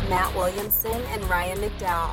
Matt Williamson and Ryan McDowell.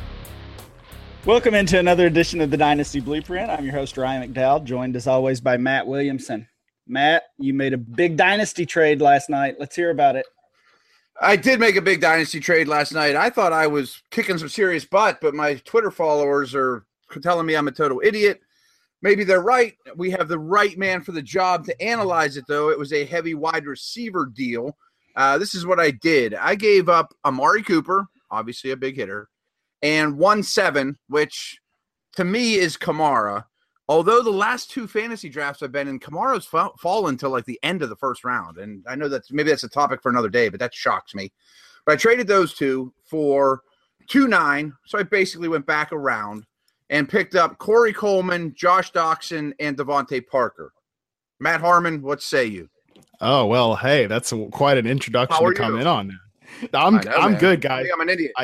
Welcome into another edition of the Dynasty Blueprint. I'm your host, Ryan McDowell, joined as always by Matt Williamson. Matt, you made a big Dynasty trade last night. Let's hear about it. I did make a big Dynasty trade last night. I thought I was kicking some serious butt, but my Twitter followers are telling me I'm a total idiot. Maybe they're right. We have the right man for the job to analyze it, though. It was a heavy wide receiver deal. This is what I did. I gave up Amari Cooper, obviously a big hitter, and 1-7, which to me is Kamara. Although the last two fantasy drafts I've been in, Kamara's fallen until like the end of the first round. And I know maybe that's a topic for another day, but that shocks me. But I traded those two for 2-9. So I basically went back around and picked up Corey Coleman, Josh Doxson, and Devontae Parker. Matt Harmon, what say you? Oh, well, hey, that's quite an introduction to come in on. I'm good, guys. I think I'm an idiot.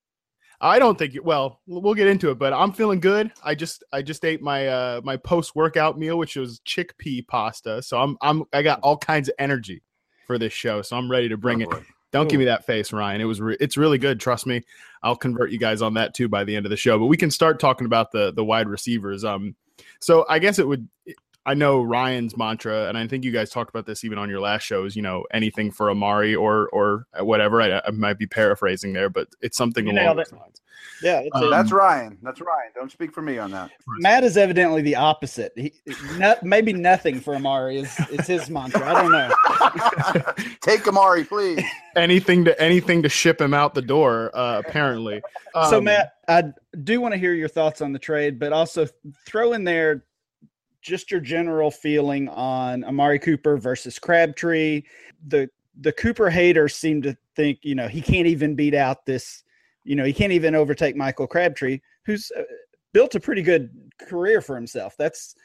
I don't think we'll get into it, but I'm feeling good. I just ate my my post-workout meal, which was chickpea pasta. So I got all kinds of energy for this show. So I'm ready to bring it. Don't give me that face, Ryan. It's really good. Trust me. I'll convert you guys on that too by the end of the show, but we can start talking about the wide receivers. So I guess I know Ryan's mantra, and I think you guys talked about this even on your last show, is, anything for Amari or whatever. I might be paraphrasing there, but it's something along those lines. Yeah, that's Ryan. That's Ryan. Don't speak for me on that. Matt is evidently the opposite. Maybe nothing for Amari is his mantra. I don't know. Take Amari, please. Anything to ship him out the door, apparently. So, Matt, I do want to hear your thoughts on the trade, but also throw in there just your general feeling on Amari Cooper versus Crabtree. The Cooper haters seem to think, he can't even beat out this, he can't even overtake Michael Crabtree, who's built a pretty good career for himself. That's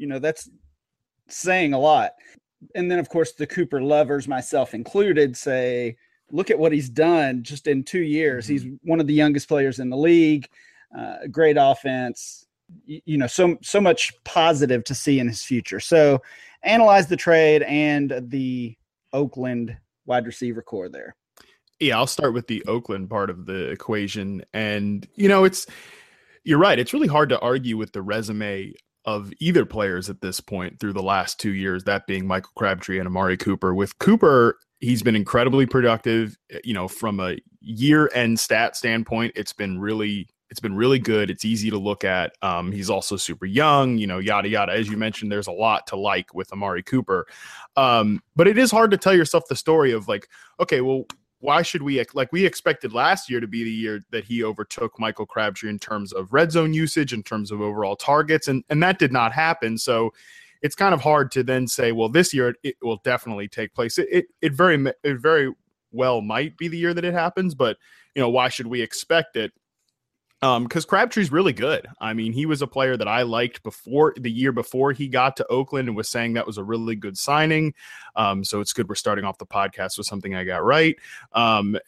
saying a lot. And then, of course, the Cooper lovers, myself included, say, look at what he's done just in 2 years. Mm-hmm. He's one of the youngest players in the league, great offense. So much positive to see in his future. So analyze the trade and the Oakland wide receiver core there. Yeah, I'll start with the Oakland part of the equation. And, you're right. It's really hard to argue with the resume of either players at this point through the last 2 years, that being Michael Crabtree and Amari Cooper. With Cooper, he's been incredibly productive. From a year-end stat standpoint, it's been really good. It's easy to look at. He's also super young, yada, yada. As you mentioned, there's a lot to like with Amari Cooper. But it is hard to tell yourself the story of like, okay, well, why should we expected last year to be the year that he overtook Michael Crabtree in terms of red zone usage, in terms of overall targets. And that did not happen. So it's kind of hard to then say, well, this year it will definitely take place. It very well might be the year that it happens, but why should we expect it? Because Crabtree's really good. I mean, he was a player that I liked the year before he got to Oakland, and was saying that was a really good signing. So it's good we're starting off the podcast with something I got right. And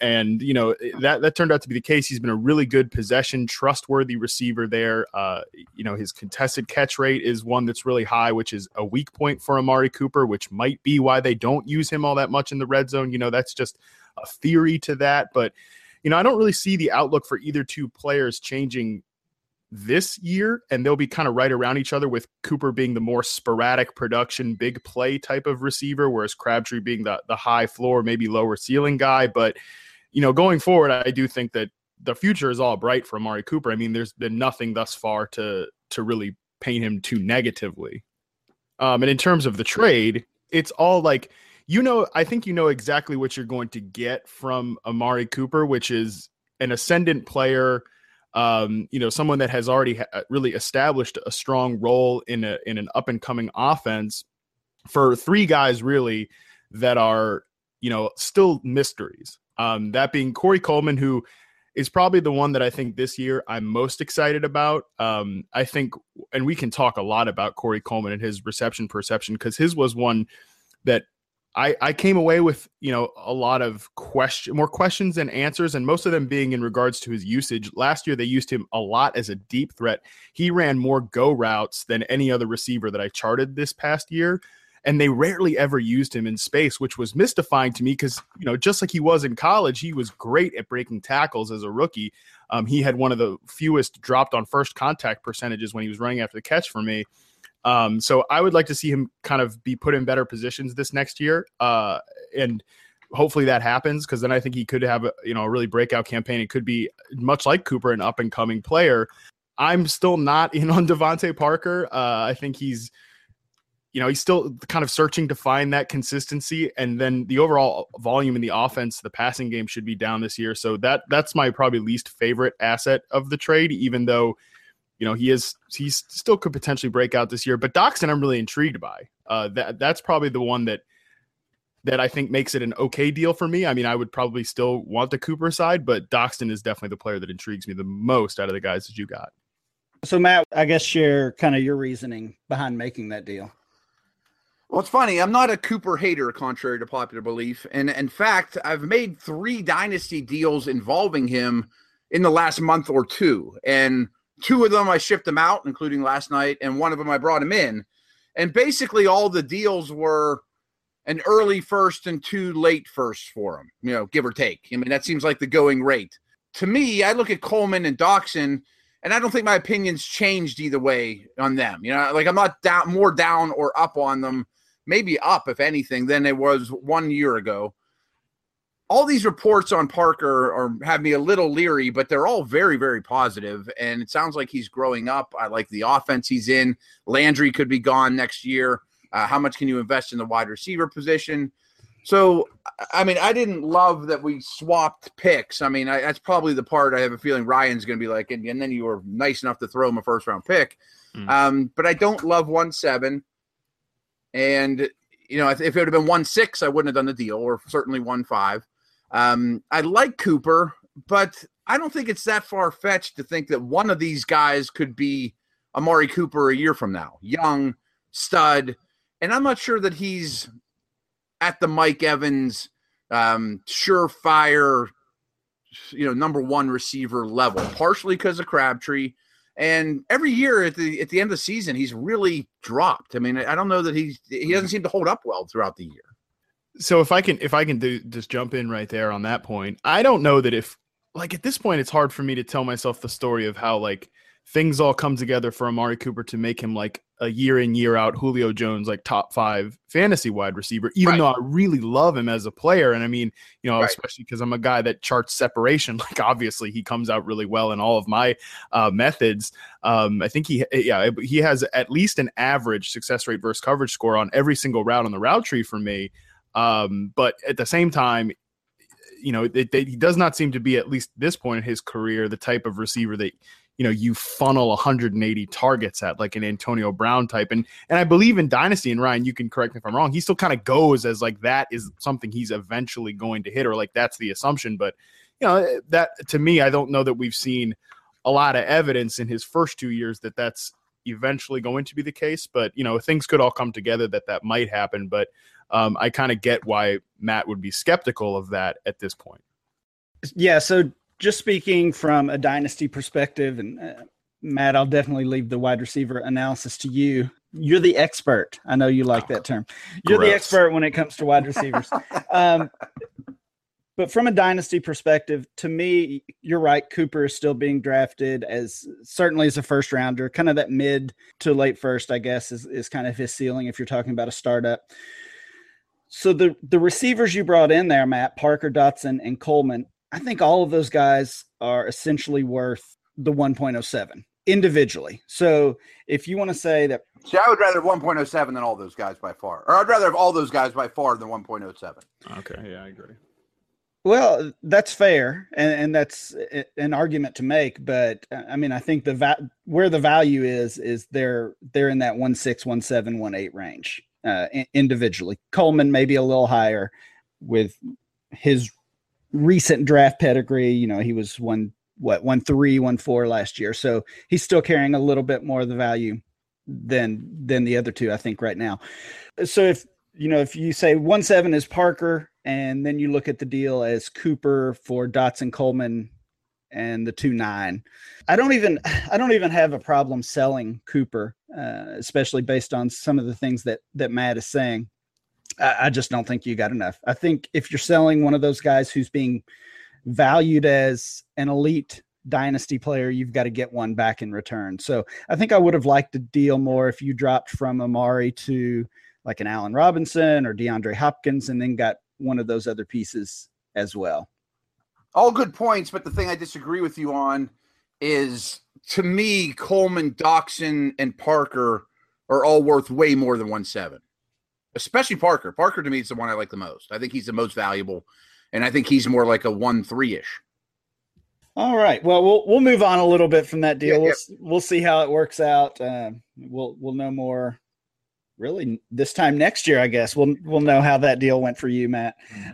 that turned out to be the case. He's been a really good possession, trustworthy receiver there. His contested catch rate is one that's really high, which is a weak point for Amari Cooper, which might be why they don't use him all that much in the red zone. That's just a theory to that, but I don't really see the outlook for either two players changing this year, and they'll be kind of right around each other, with Cooper being the more sporadic production, big play type of receiver, whereas Crabtree being the high floor, maybe lower ceiling guy. But, going forward, I do think that the future is all bright for Amari Cooper. I mean, there's been nothing thus far to really paint him too negatively. And in terms of the trade, it's all like, I think exactly what you're going to get from Amari Cooper, which is an ascendant player, someone that has already really established a strong role in an up and coming offense for three guys really that are, still mysteries. That being Corey Coleman, who is probably the one that I think this year I'm most excited about. I think, and we can talk a lot about Corey Coleman and his reception perception, because his was one that I came away with, a lot of more questions than answers, and most of them being in regards to his usage. Last year, they used him a lot as a deep threat. He ran more go routes than any other receiver that I charted this past year. and they rarely ever used him in space, which was mystifying to me because, just like he was in college, he was great at breaking tackles as a rookie. He had one of the fewest dropped on first contact percentages when he was running after the catch for me. So I would like to see him kind of be put in better positions this next year. And hopefully that happens, because then I think he could have a really breakout campaign. It could be much like Cooper, an up and coming player. I'm still not in on Devontae Parker. I think he's still kind of searching to find that consistency, and then the overall volume in the offense, the passing game should be down this year. So that's my probably least favorite asset of the trade, even though, he still could potentially break out this year. But Doxson, I'm really intrigued by. That's probably the one that I think makes it an okay deal for me. I mean, I would probably still want the Cooper side, but Doxson is definitely the player that intrigues me the most out of the guys that you got. So Matt, I guess share kind of your reasoning behind making that deal. Well, it's funny. I'm not a Cooper hater, contrary to popular belief. And in fact, I've made 3 dynasty deals involving him in the last month or two. And 2 of them I shipped him out, including last night. And 1 of them I brought him in. And basically all the deals were an early first and 2 late firsts for him, give or take. I mean, that seems like the going rate. To me, I look at Coleman and Doxson, and I don't think my opinion's changed either way on them. I'm not more down or up on them. Maybe up, if anything, than it was 1 year ago. All these reports on Parker have me a little leery, but they're all very, very positive, and it sounds like he's growing up. I like the offense he's in. Landry could be gone next year. How much can you invest in the wide receiver position? So, I mean, I didn't love that we swapped picks. I mean, that's probably the part I have a feeling Ryan's going to be like, and then you were nice enough to throw him a first-round pick. But I don't love 1-7. And, if it would have been 1-6, I wouldn't have done the deal, or certainly 1-5. I like Cooper, but I don't think it's that far-fetched to think that one of these guys could be Amari Cooper a year from now. Young, stud, and I'm not sure that he's at the Mike Evans surefire, number 1 receiver level, partially because of Crabtree. And every year at the end of the season, he's really dropped. I mean, I don't know that he doesn't seem to hold up well throughout the year. So if I can just jump in right there on that point, I don't know that at this point, it's hard for me to tell myself the story of how things all come together for Amari Cooper to make him a year in, year out Julio Jones, top 5 fantasy wide receiver, even though I really love him as a player. And I mean, especially because I'm a guy that charts separation, obviously he comes out really well in all of my methods. I think he has at least an average success rate versus coverage score on every single route on the route tree for me. But at the same time, he does not seem to be, at least this point in his career, the type of receiver that, you funnel 180 targets at, like an Antonio Brown type. And I believe in Dynasty, and Ryan, you can correct me if I'm wrong, he still kind of goes as that is something he's eventually going to hit, or that's the assumption. But, that to me, I don't know that we've seen a lot of evidence in his first 2 years that that's eventually going to be the case. But, things could all come together that might happen. But I kind of get why Matt would be skeptical of that at this point. Yeah, so just speaking from a dynasty perspective, and Matt, I'll definitely leave the wide receiver analysis to you. You're the expert. I know you like that term. You're the expert when it comes to wide receivers. But from a dynasty perspective, to me, you're right. Cooper is still being drafted certainly as a first rounder, kind of that mid to late first, I guess, is kind of his ceiling if you're talking about a startup. So the receivers you brought in there, Matt, Parker, Dotson, and Coleman, I think all of those guys are essentially worth the 1.07 individually. So if you want to say that. See, I would rather 1.07 than all those guys by far. Or I'd rather have all those guys by far than 1.07. Okay, yeah, I agree. Well, that's fair, and that's an argument to make. But I mean, I think where the value is they're in that 1.6, 1.7, 1.8 range individually. Coleman maybe a little higher with his recent draft pedigree. He was 1.3, 1.4 last year, so he's still carrying a little bit more of the value than the other two, I think, right now. So if you say 1.7 is Parker, and then you look at the deal as Cooper for Dotson, Coleman, and the 2.9, I don't even have a problem selling Cooper especially based on some of the things that Matt is saying. I just don't think you got enough. I think if you're selling one of those guys who's being valued as an elite dynasty player, you've got to get one back in return. So I think I would have liked to deal more if you dropped from Amari to like an Allen Robinson or DeAndre Hopkins and then got one of those other pieces as well. All good points, but the thing I disagree with you on is, to me, Coleman, Doxson, and Parker are all worth way more than 1.7. Especially Parker. Parker, to me, is the one I like the most. I think he's the most valuable, and I think he's more like a 1.3-ish. All right. Well, we'll move on a little bit from that deal. Yeah. We'll see how it works out. We'll know more really this time next year, I guess. We'll know how that deal went for you, Matt.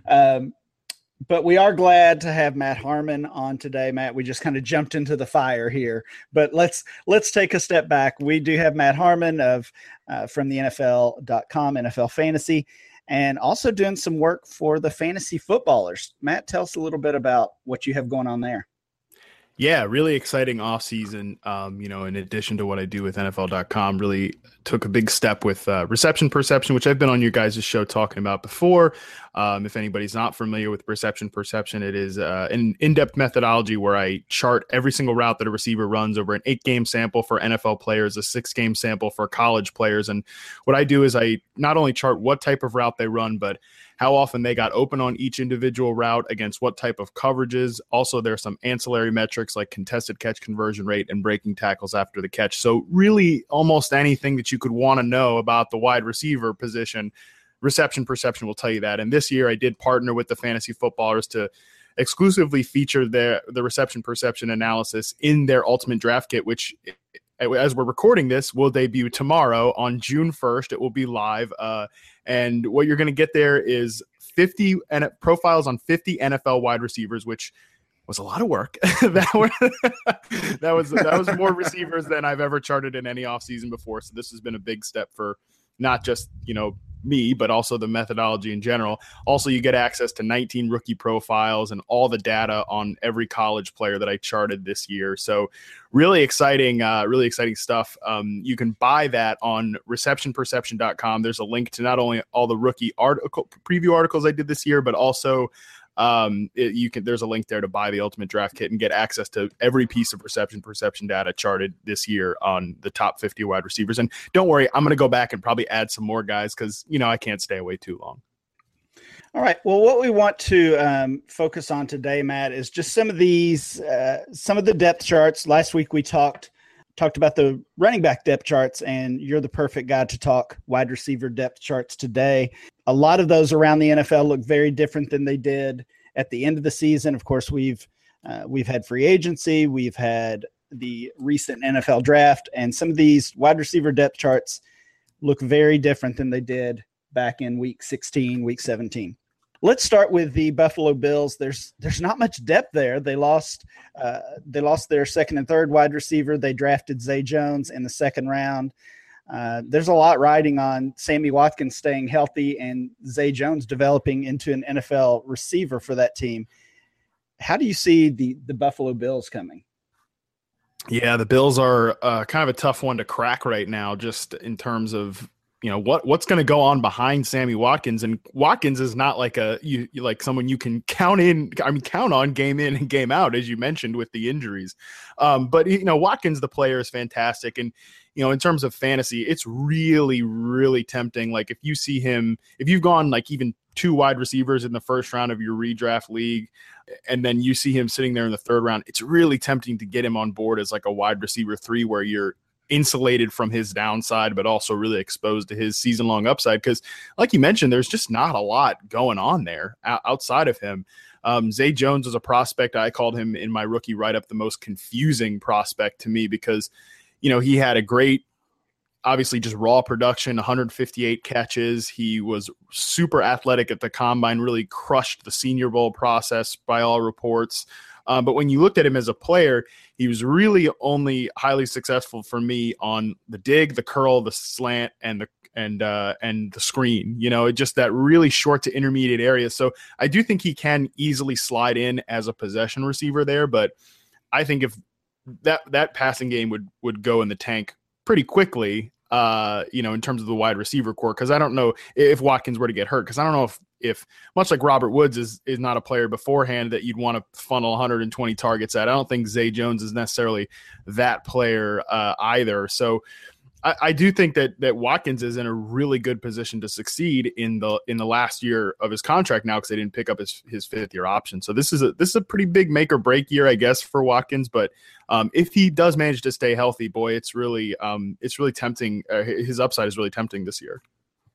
But we are glad to have Matt Harmon on today. Matt, we just kind of jumped into the fire here, but let's take a step back. We do have Matt Harmon from the NFL.com, NFL Fantasy, and also doing some work for the fantasy footballers. Matt, tell us a little bit about what you have going on there. Yeah, really exciting offseason. In addition to what I do with NFL.com, really took a big step with reception perception, which I've been on your guys' show talking about before. If anybody's not familiar with reception perception, it is an in-depth methodology where I chart every single route that a receiver runs over an 8-game sample for NFL players, a 6-game sample for college players. And what I do is I not only chart what type of route they run, but how often they got open on each individual route against what type of coverages. Also, there's some ancillary metrics like contested catch conversion rate and breaking tackles after the catch. So really almost anything that you could want to know about the wide receiver position, reception perception will tell you that. And this year I did partner with the fantasy footballers to exclusively feature the reception perception analysis in their ultimate draft kit, which, as we're recording this, will debut tomorrow on June 1st. It will be live. And what you're going to get there is 50 profiles on 50 NFL wide receivers, which was a lot of work. that was more receivers than I've ever charted in any offseason before. So this has been a big step for not just, me, but also the methodology in general. Also, you get access to 19 rookie profiles and all the data on every college player that I charted this year. So really exciting stuff. You can buy that on receptionperception.com. There's a link to not only all the rookie preview articles I did this year, but also there's a link there to buy the ultimate draft kit and get access to every piece of perception data charted this year on the top 50 wide receivers. And don't worry, I'm going to go back and probably add some more guys because, I can't stay away too long. All right. Well, what we want to focus on today, Matt, is just some of the depth charts. Last week we talked about the running back depth charts, and you're the perfect guy to talk wide receiver depth charts today. A lot of those around the NFL look very different than they did at the end of the season. Of course, we've had free agency, we've had the recent NFL draft, and some of these wide receiver depth charts look very different than they did back in week 16, week 17. Let's start with the Buffalo Bills. There's not much depth there. They lost their second and third wide receiver. They drafted Zay Jones in the second round. There's a lot riding on Sammy Watkins staying healthy and Zay Jones developing into an NFL receiver for that team. How do you see the Buffalo Bills coming? Yeah, the Bills are kind of a tough one to crack right now, just in terms of what's going to go on behind Sammy Watkins. And Watkins is not like someone you can count on game in and game out, as you mentioned with the injuries. But Watkins, the player, is fantastic. And, in terms of fantasy, it's really, really tempting. Like if you've gone like even 2 wide receivers in the first round of your redraft league, and then you see him sitting there in the third round, it's really tempting to get him on board as like a wide receiver 3 where you're insulated from his downside, but also really exposed to his season-long upside. Because like you mentioned, there's just not a lot going on there outside of him. Zay Jones is a prospect. I called him in my rookie write-up the most confusing prospect to me because, he had a great, obviously just raw production, 158 catches. He was super athletic at the combine, really crushed the Senior Bowl process by all reports. But when you looked at him as a player, he was really only highly successful for me on the dig, the curl, the slant, and the screen. Just that really short to intermediate area. So I do think he can easily slide in as a possession receiver there. But I think if that passing game would go in the tank pretty quickly, in terms of the wide receiver core, because I don't know if Watkins were to get hurt, because I don't know if much like Robert Woods is not a player beforehand that you'd want to funnel 120 targets at. I don't think Zay Jones is necessarily that player either. So I do think that Watkins is in a really good position to succeed in the last year of his contract now, because they didn't pick up his fifth-year option. So this is a pretty big make or break year, I guess, for Watkins. But if he does manage to stay healthy, boy, it's really tempting. His upside is really tempting this year.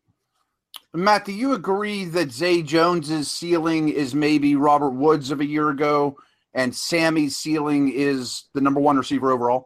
Matt, do you agree that Zay Jones's ceiling is maybe Robert Woods of a year ago, and Sammy's ceiling is the number one receiver overall?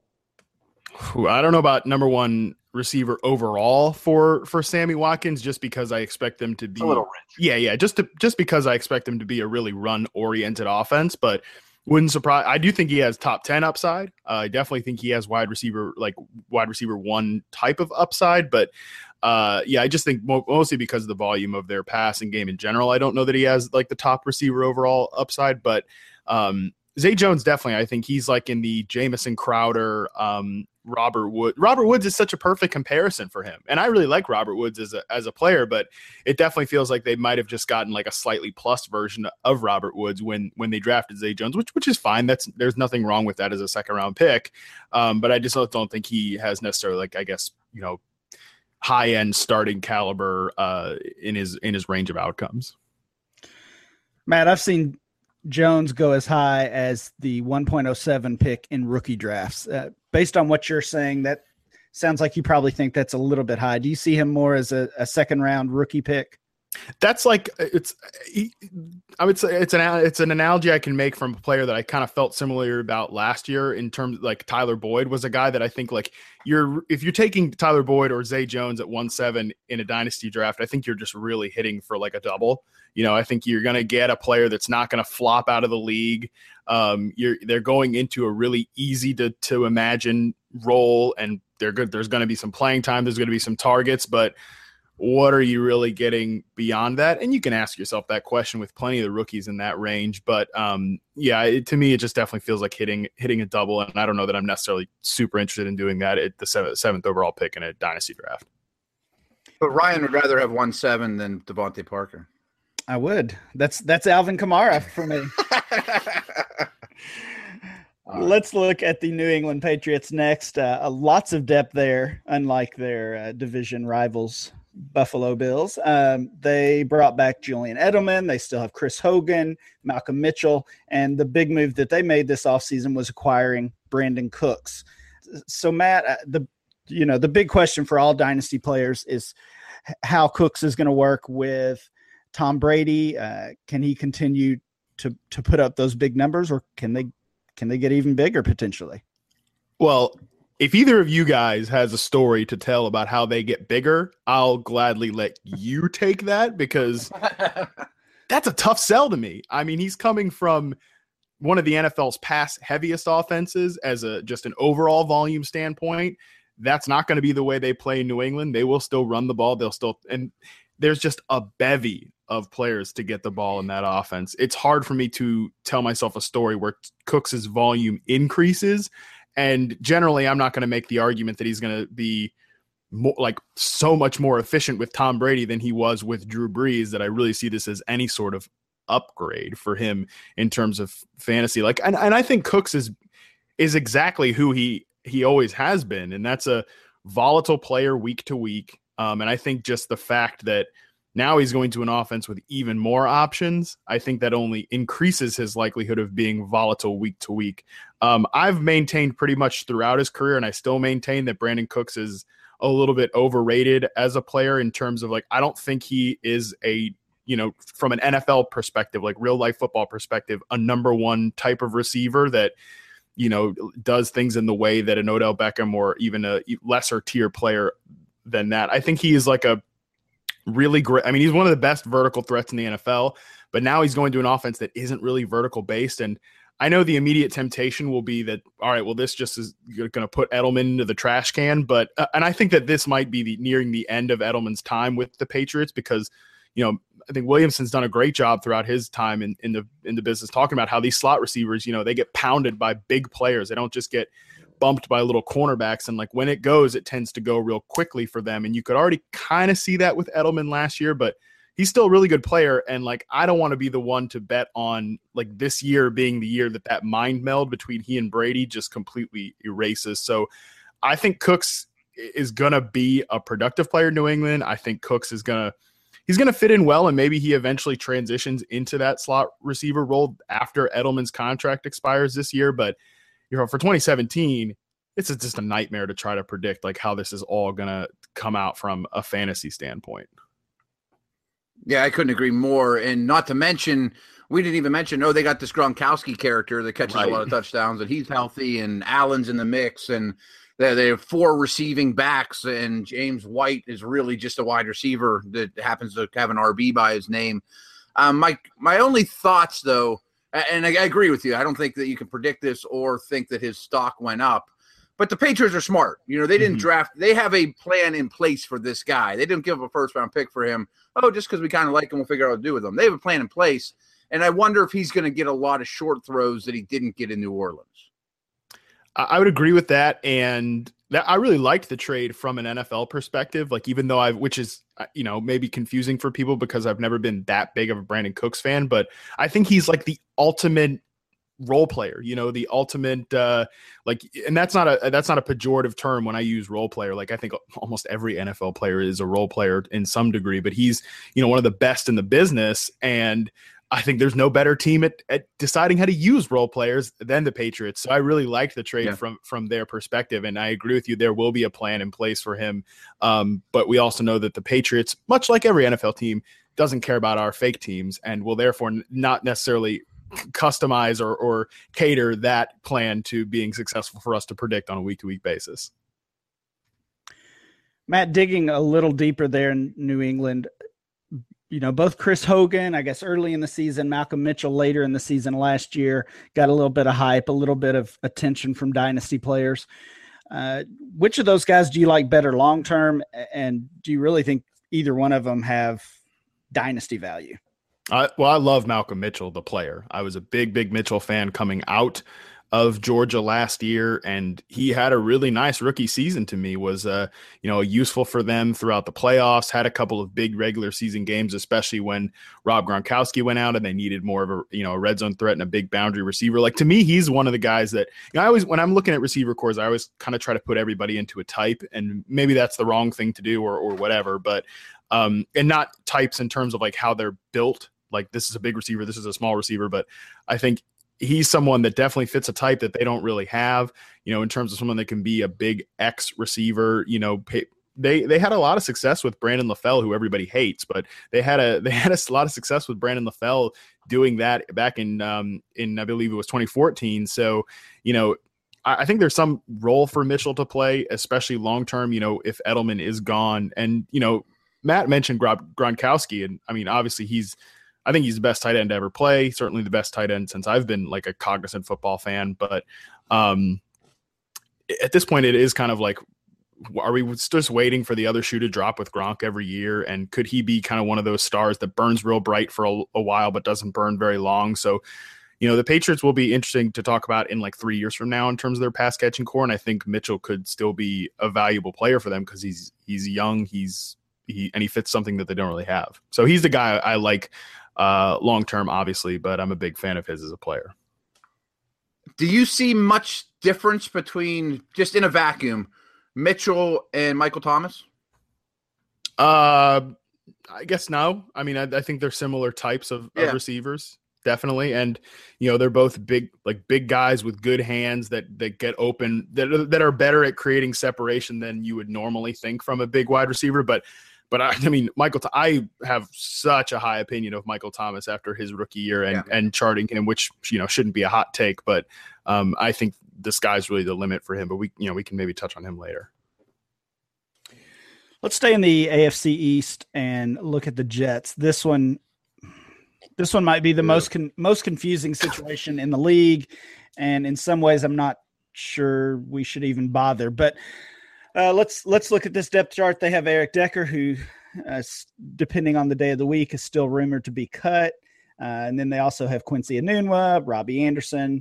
I don't know about number one receiver overall for Sammy Watkins, just because I expect them to be a little rich. Yeah. Just because I expect them to be a really run oriented offense, but wouldn't surprise. I do think he has top 10 upside. I definitely think he has wide receiver one type of upside, but I just think mostly because of the volume of their passing game in general. I don't know that he has like the top receiver overall upside, but Zay Jones definitely. I think he's like in the Jamison Crowder, Robert Woods. Robert Woods is such a perfect comparison for him, and I really like Robert Woods as a player, but it definitely feels like they might have just gotten like a slightly plus version of Robert Woods when they drafted Zay Jones, which is fine. There's nothing wrong with that as a second round pick, but I just don't think he has necessarily, like, I guess, high end starting caliber in his range of outcomes. Matt, I've seen Jones go as high as the 1.07 pick in rookie drafts. Based on what you're saying, that sounds like you probably think that's a little bit high. Do you see him more as a second round rookie pick? That's like, I would say it's an analogy I can make from a player that I kind of felt similar about last year, in terms like Tyler Boyd was a guy that I think, like, if you're taking Tyler Boyd or Zay Jones at 1.7 in a dynasty draft, I think you're just really hitting for like a double. I think you're going to get a player that's not going to flop out of the league. They're going into a really easy to imagine role, and they're good. There's going to be some playing time. There's going to be some targets, but what are you really getting beyond that? And you can ask yourself that question with plenty of the rookies in that range. But to me, it just definitely feels like hitting a double. And I don't know that I'm necessarily super interested in doing that at the seventh overall pick in a dynasty draft. But Ryan would rather have 1.7 than Devontae Parker. I would. That's Alvin Kamara for me. Let's look at the New England Patriots next. Lots of depth there, unlike their division rivals, Buffalo Bills. They brought back Julian Edelman. They still have Chris Hogan, Malcolm Mitchell, and the big move that they made this offseason was acquiring Brandon Cooks. So, Matt, the big question for all dynasty players is how Cooks is going to work with Tom Brady. Can he continue to put up those big numbers, or can they get even bigger potentially? Well, if either of you guys has a story to tell about how they get bigger, I'll gladly let you take that, because that's a tough sell to me. I mean, he's coming from one of the NFL's pass heaviest offenses as just an overall volume standpoint. That's not going to be the way they play in New England. They will still run the ball. And there's just a bevy of players to get the ball in that offense. It's hard for me to tell myself a story where Cooks' volume increases. And generally, I'm not going to make the argument that he's going to be so much more efficient with Tom Brady than he was with Drew Brees, that I really see this as any sort of upgrade for him in terms of fantasy. And I think Cooks is exactly who he always has been. And that's a volatile player week to week. And I think just the fact that now he's going to an offense with even more options, I think that only increases his likelihood of being volatile week to week. I've maintained pretty much throughout his career, and I still maintain that Brandon Cooks is a little bit overrated as a player in terms of, I don't think he is from an NFL perspective, like real life football perspective, a number one type of receiver that, does things in the way that an Odell Beckham or even a lesser tier player than that. I think he is like a really great. I mean, he's one of the best vertical threats in the NFL, but now he's going to an offense that isn't really vertical based. And I know the immediate temptation will be that, all right, well, this just is going to put Edelman into the trash can. But, and I think that this might be nearing the end of Edelman's time with the Patriots, because, I think Williamson's done a great job throughout his time in the business, talking about how these slot receivers, they get pounded by big players. They don't just get bumped by little cornerbacks. And like when it goes, it tends to go real quickly for them. And you could already kind of see that with Edelman last year, but he's still a really good player. And like, I don't want to be the one to bet on like this year being the year that mind meld between he and Brady just completely erases. So I think Cooks is going to be a productive player in New England. I think Cooks is he's going to fit in well, and maybe he eventually transitions into that slot receiver role after Edelman's contract expires this year. But for 2017, it's just a nightmare to try to predict like how this is all going to come out from a fantasy standpoint. Yeah, I couldn't agree more. And not to mention, we didn't even mention, they got this Gronkowski character that catches a lot of touchdowns, and he's healthy, and Allen's in the mix, and they have 4 receiving backs, and James White is really just a wide receiver that happens to have an RB by his name. My only thoughts, though, and I agree with you, I don't think that you can predict this or think that his stock went up. But the Patriots are smart. They didn't draft. They have a plan in place for this guy. They didn't give up a first-round pick for him. Just because we kind of like him, we'll figure out what to do with him. They have a plan in place, and I wonder if he's going to get a lot of short throws that he didn't get in New Orleans. I would agree with that, and I really liked the trade from an NFL perspective. Like, even though which is maybe confusing for people because I've never been that big of a Brandon Cooks fan, but I think he's like the ultimate role player, the ultimate and that's not a pejorative term when I use role player. Like, I think almost every NFL player is a role player in some degree, but he's one of the best in the business, and I think there's no better team at deciding how to use role players than the Patriots. So I really liked the trade from their perspective, and I agree with you, there will be a plan in place for him, but we also know that the Patriots, much like every NFL team, doesn't care about our fake teams and will therefore not necessarily customize or cater that plan to being successful for us to predict on a week-to-week basis. Matt, digging a little deeper there in New England, both Chris Hogan, I guess early in the season, Malcolm Mitchell later in the season last year, got a little bit of hype, a little bit of attention from dynasty players. Which of those guys do you like better long-term, and do you really think either one of them have dynasty value? I love Malcolm Mitchell, the player. I was a big Mitchell fan coming out of Georgia last year, and he had a really nice rookie season to me, was useful for them throughout the playoffs, had a couple of big regular season games, especially when Rob Gronkowski went out and they needed more of a red zone threat and a big boundary receiver. Like, to me, he's one of the guys that I always, when I'm looking at receiver cores, I always kind of try to put everybody into a type, and maybe that's the wrong thing to do or whatever, but and not types in terms of like how they're built. Like, this is a big receiver, this is a small receiver, but I think he's someone that definitely fits a type that they don't really have, in terms of someone that can be a big X receiver. They had a lot of success with Brandon LaFell, who everybody hates, but they had a lot of success with Brandon LaFell doing that back in I believe it was 2014. So, I think there's some role for Mitchell to play, especially long-term, if Edelman is gone. And, Matt mentioned Gronkowski, and I mean, obviously I think he's the best tight end to ever play. Certainly the best tight end since I've been like a cognizant football fan. But at this point, it is kind of like, are we just waiting for the other shoe to drop with Gronk every year? And could he be kind of one of those stars that burns real bright for a while, but doesn't burn very long? So, the Patriots will be interesting to talk about in like 3 years from now in terms of their pass catching core. And I think Mitchell could still be a valuable player for them because he's young, and he fits something that they don't really have. So he's the guy I like long-term, obviously, but I'm a big fan of his as a player. Do you see much difference between, just in a vacuum, Mitchell and Michael Thomas? I guess no. I mean, I think they're similar types of receivers, definitely. And, they're both big guys with good hands that get open, that are better at creating separation than you would normally think from a big wide receiver. But I mean, I have such a high opinion of Michael Thomas after his rookie year and charting him, which, shouldn't be a hot take, but I think the sky's really the limit for him, but we can maybe touch on him later. Let's stay in the AFC East and look at the Jets. This one might be the most confusing situation in the league. And in some ways, I'm not sure we should even bother, but let's look at this depth chart. They have Eric Decker, who, depending on the day of the week, is still rumored to be cut. And then they also have Quincy Enunwa, Robbie Anderson,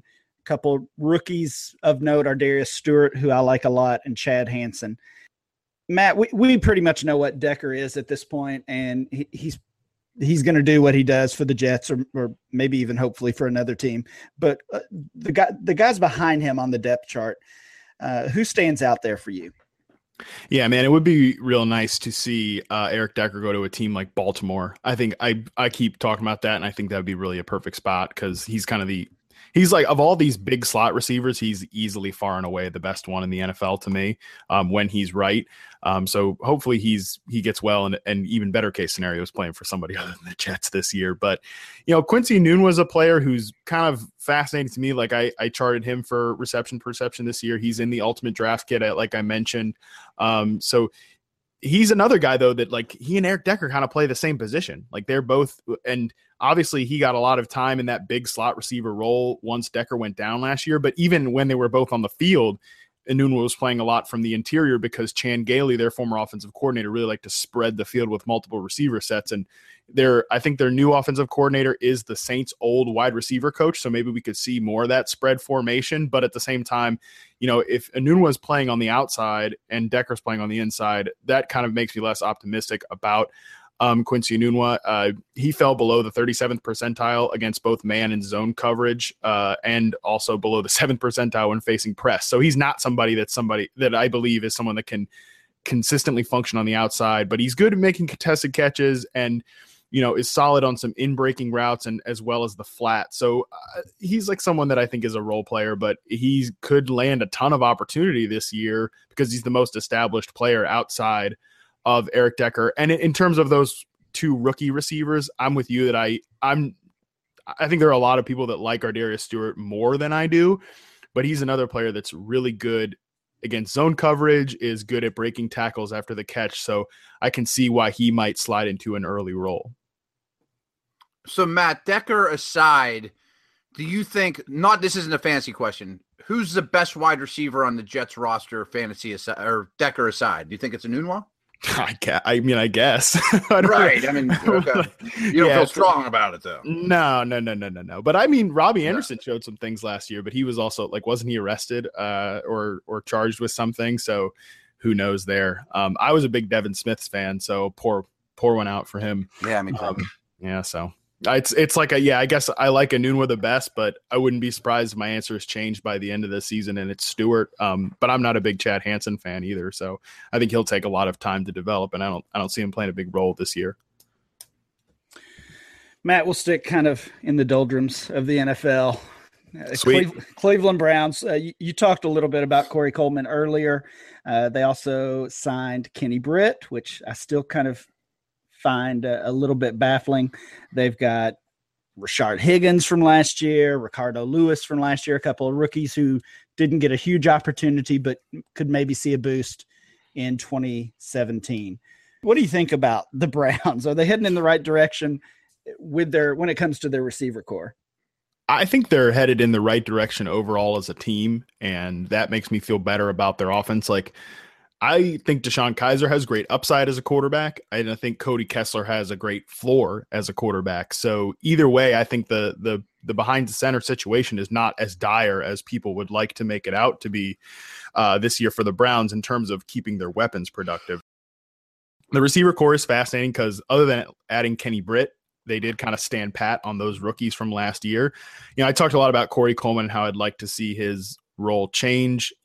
couple rookies of note are Darius Stewart, who I like a lot, and Chad Hansen. Matt, we pretty much know what Decker is at this point, and he's going to do what he does for the Jets, or maybe even hopefully for another team. But the guys behind him on the depth chart, who stands out there for you? Yeah, man, it would be real nice to see Eric Decker go to a team like Baltimore. I think I keep talking about that, and I think that would be really a perfect spot because he's kind of he's like, of all these big slot receivers, he's easily far and away the best one in the NFL to me when he's right. So hopefully he gets well, and even better case scenario is playing for somebody other than the Jets this year. But, Quincy Enunwa was a player who's kind of fascinating to me. Like I charted him for reception perception this year. He's in the ultimate draft kit, like I mentioned. So he's another guy, though, that like he and Eric Decker kind of play the same position. Like they're both, and obviously he got a lot of time in that big slot receiver role once Decker went down last year. But even when they were both on the field, Enunwa was playing a lot from the interior because Chan Gailey, their former offensive coordinator, really liked to spread the field with multiple receiver sets. And I think their new offensive coordinator is the Saints' old wide receiver coach. So maybe we could see more of that spread formation. But at the same time, if Enunwa is playing on the outside and Decker's playing on the inside, that kind of makes me less optimistic about Quincy Enunwa. He fell below the 37th percentile against both man and zone coverage, and also below the 7th percentile when facing press. So he's not somebody that I believe is someone that can consistently function on the outside, but he's good at making contested catches and, is solid on some in-breaking routes and as well as the flat. So he's like someone that I think is a role player, but he could land a ton of opportunity this year because he's the most established player outside of Eric Decker. And in terms of those two rookie receivers, I'm with you that I think there are a lot of people that like Darius Stewart more than I do, but he's another player that's really good against zone coverage, is good at breaking tackles after the catch. So I can see why he might slide into an early role. So Matt, Decker aside, do you think, this isn't a fantasy question, who's the best wide receiver on the Jets roster, fantasy aside, or Decker aside? Do you think it's Enunwa? I guess. Right. I mean, okay. You don't feel strong about it, though. No. But I mean, Robbie Anderson showed some things last year, but he was also wasn't he arrested or charged with something? So who knows there? I was a big Devin Smith's fan, so pour one out for him. Yeah, I mean, so. It's like I guess I like Enunwa the best, but I wouldn't be surprised if my answer has changed by the end of the season and it's Stewart. But I'm not a big Chad Hansen fan either, so I think he'll take a lot of time to develop, and I don't see him playing a big role this year. Matt, will stick kind of in the doldrums of the NFL. Sweet. Cleveland Browns. You talked a little bit about Corey Coleman earlier. They also signed Kenny Britt, which I still kind of find a little bit baffling. They've got Rashard Higgins from last year, Ricardo Lewis from last year, a couple of rookies who didn't get a huge opportunity, but could maybe see a boost in 2017. What do you think about the Browns? Are they heading in the right direction when it comes to their receiver core? I think they're headed in the right direction overall as a team, and that makes me feel better about their offense. I think DeShone Kizer has great upside as a quarterback, and I think Cody Kessler has a great floor as a quarterback. So either way, I think the behind the center situation is not as dire as people would like to make it out to be this year for the Browns in terms of keeping their weapons productive. The receiver core is fascinating because other than adding Kenny Britt, they did kind of stand pat on those rookies from last year. I talked a lot about Corey Coleman and how I'd like to see his role change.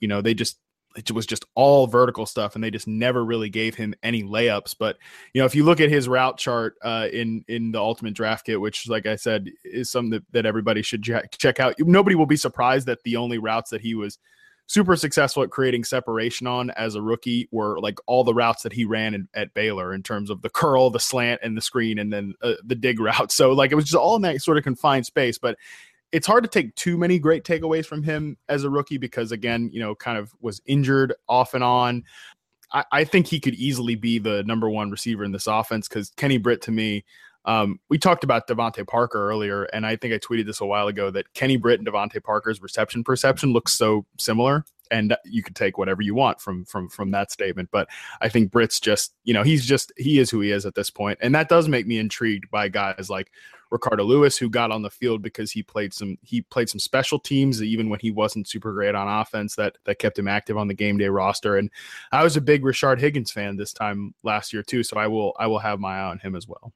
It was just all vertical stuff, and they just never really gave him any layups. But, if you look at his route chart in the Ultimate Draft Kit, which, like I said, is something that everybody should check out, nobody will be surprised that the only routes that he was super successful at creating separation on as a rookie were like all the routes that he ran at Baylor in terms of the curl, the slant, and the screen, and then the dig route. So, it was just all in that sort of confined space. But it's hard to take too many great takeaways from him as a rookie because, again, kind of was injured off and on. I think he could easily be the number one receiver in this offense because Kenny Britt, to me, we talked about Devontae Parker earlier, and I think I tweeted this a while ago that Kenny Britt and Devontae Parker's reception perception looks so similar, and you could take whatever you want from that statement. But I think Britt's just, he is who he is at this point, and that does make me intrigued by guys like Ricardo Lewis, who got on the field because he played some special teams, even when he wasn't super great on offense, that kept him active on the game day roster. And I was a big Rashard Higgins fan this time last year too, so I will have my eye on him as well.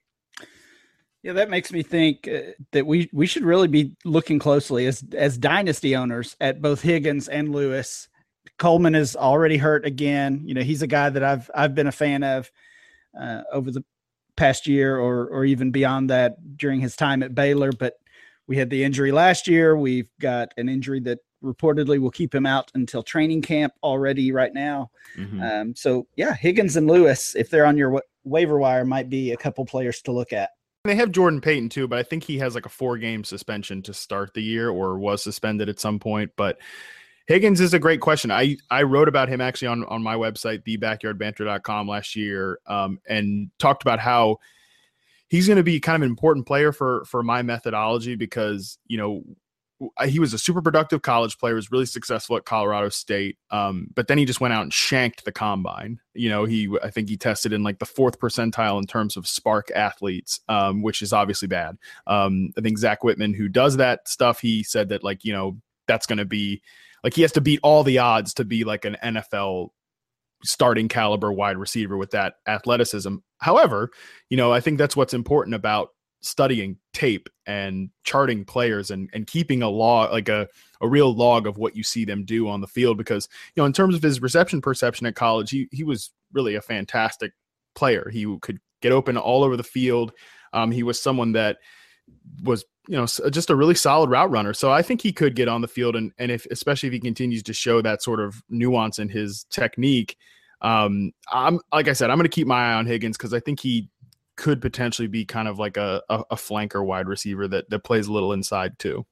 Yeah, that makes me think that we should really be looking closely as dynasty owners at both Higgins and Lewis. Coleman is already hurt again. You know, he's a guy that I've been a fan of over the past year or even beyond that during his time at Baylor. But we had the injury last year. We've got an injury that reportedly will keep him out until training camp already right now. Mm-hmm. So yeah, Higgins and Lewis, if they're on your waiver wire, might be a couple players to look at. They have Jordan Payton too, but I think he has like a 4-game suspension to start the year or was suspended at some point. But Higgins is a great question. I wrote about him actually on my website, thebackyardbanter.com last year, and talked about how he's going to be kind of an important player for my methodology because, you know, he was a super productive college player, was really successful at Colorado State. But then he just went out and shanked the combine. You know, I think he tested in like the 4th percentile in terms of spark athletes, which is obviously bad. I think Zach Whitman, who does that stuff, he said that, like, you know, that's going to be like, he has to beat all the odds to be like an NFL starting caliber wide receiver with that athleticism. However, you know, I think that's what's important about studying tape and charting players and keeping a log, like a real log of what you see them do on the field. Because, you know, in terms of his reception perception at college, he was really a fantastic player. He could get open all over the field. He was someone that was, you know, just a really solid route runner. So I think he could get on the field, and especially if he continues to show that sort of nuance in his technique. I'm like I said, I'm going to keep my eye on Higgins because I think he could potentially be kind of like a flanker wide receiver that plays a little inside too.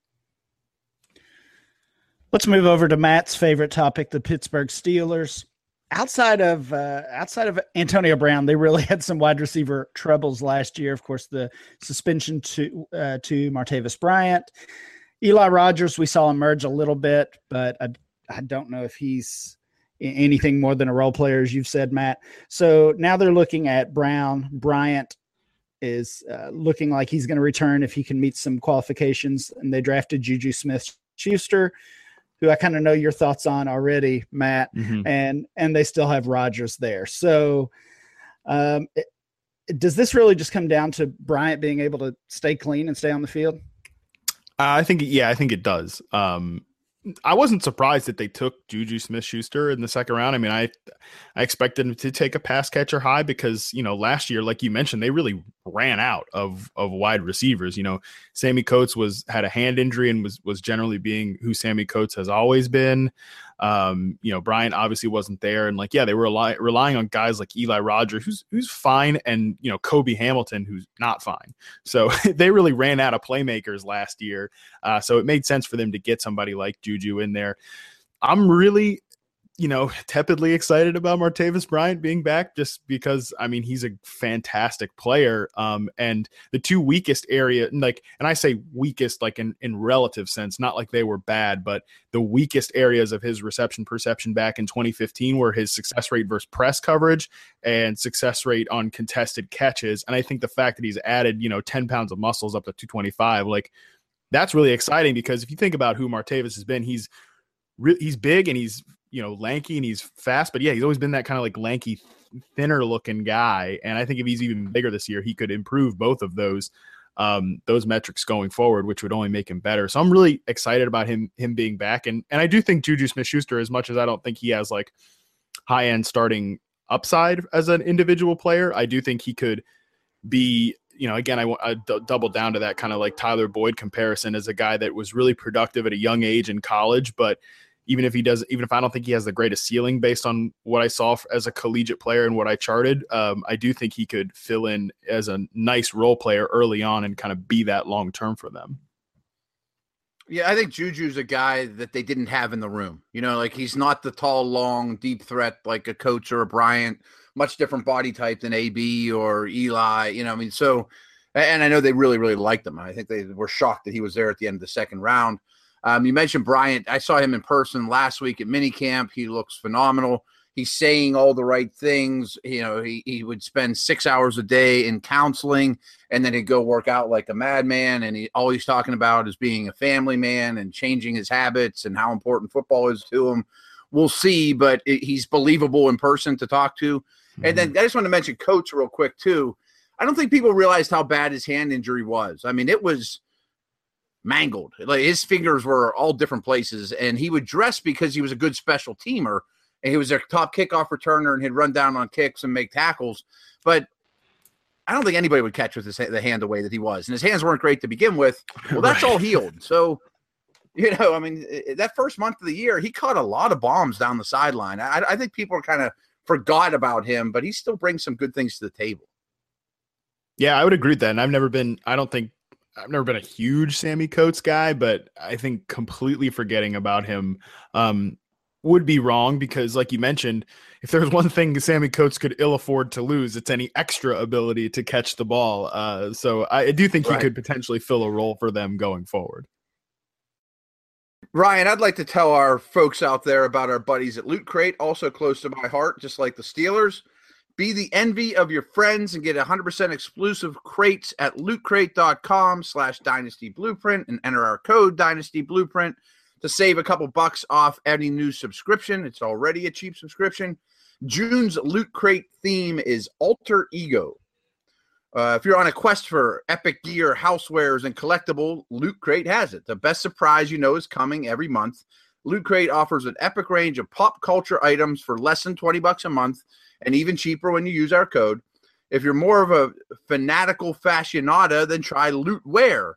Let's move over to Matt's favorite topic, the Pittsburgh Steelers. Outside of Antonio Brown, they really had some wide receiver troubles last year. Of course, the suspension to Martavis Bryant. Eli Rogers, we saw emerge a little bit, but I don't know if he's anything more than a role player, as you've said, Matt. So now they're looking at Brown. Bryant is looking like he's going to return if he can meet some qualifications, and they drafted Juju Smith-Schuster, who I kind of know your thoughts on already, Matt, mm-hmm. and they still have Rodgers there. So does this really just come down to Bryant being able to stay clean and stay on the field? I think it does. I wasn't surprised that they took Juju Smith-Schuster in the second round. I mean, I expected him to take a pass catcher high because, you know, last year, like you mentioned, they really ran out of wide receivers. You know, Sammy Coates had a hand injury and was generally being who Sammy Coates has always been. You know, Bryant obviously wasn't there, and like, yeah, they were relying on guys like Eli Rogers, who's fine, and, you know, Kobe Hamilton, who's not fine. So they really ran out of playmakers last year. So it made sense for them to get somebody like Juju in there. I'm really, you know, tepidly excited about Martavis Bryant being back just because, I mean, he's a fantastic player. And the two weakest area, like, and I say weakest, like in relative sense, not like they were bad, but the weakest areas of his reception perception back in 2015 were his success rate versus press coverage and success rate on contested catches. And I think the fact that he's added, you know, 10 pounds of muscles up to 225, like, that's really exciting because if you think about who Martavis has been, he's big and he's, you know, lanky and he's fast, but yeah, he's always been that kind of like lanky, thinner looking guy. And I think if he's even bigger this year, he could improve both of those metrics going forward, which would only make him better. So I'm really excited about him being back. And I do think Juju Smith-Schuster, as much as I don't think he has like high end starting upside as an individual player, I do think he could be, you know, again, I double down to that kind of like Tyler Boyd comparison as a guy that was really productive at a young age in college, but even if I don't think he has the greatest ceiling based on what I saw as a collegiate player and what I charted, I do think he could fill in as a nice role player early on and kind of be that long-term for them. Yeah, I think Juju's a guy that they didn't have in the room. You know, like he's not the tall, long, deep threat like a Coates or a Bryant, much different body type than AB or Eli, you know, I mean, so, and I know they really, really liked him. I think they were shocked that he was there at the end of the second round. You mentioned Bryant. I saw him in person last week at minicamp. He looks phenomenal. He's saying all the right things. You know, he would spend 6 hours a day in counseling, and then he'd go work out like a madman. And all he's talking about is being a family man and changing his habits and how important football is to him. We'll see, but he's believable in person to talk to. Mm-hmm. And then I just want to mention Coates real quick too. I don't think people realized how bad his hand injury was. I mean, it was mangled. Like, his fingers were all different places, and he would dress because he was a good special teamer. And he was their top kickoff returner, and he'd run down on kicks and make tackles. But I don't think anybody would catch with the hand the way that he was. And his hands weren't great to begin with. Well, that's right. All healed. So, you know, I mean, that first month of the year, he caught a lot of bombs down the sideline. I think people are kind of forgot about him, but he still brings some good things to the table. Yeah, I would agree with that. And I've never been a huge Sammy Coates guy, but I think completely forgetting about him would be wrong, because like you mentioned, if there's one thing Sammy Coates could ill afford to lose, it's any extra ability to catch the ball. So I do think he could potentially fill a role for them going forward. Ryan, I'd like to tell our folks out there about our buddies at Loot Crate, also close to my heart, just like the Steelers. Be the envy of your friends and get 100% exclusive crates at lootcrate.com/Dynasty Blueprint and enter our code Dynasty Blueprint to save a couple bucks off any new subscription. It's already a cheap subscription. June's Loot Crate theme is Alter Ego. If you're on a quest for epic gear, housewares, and collectible, Loot Crate has it. The best surprise you know is coming every month. Loot Crate offers an epic range of pop culture items for less than $20 a month, and even cheaper when you use our code. If you're more of a fanatical fashionada, then try Loot Wear.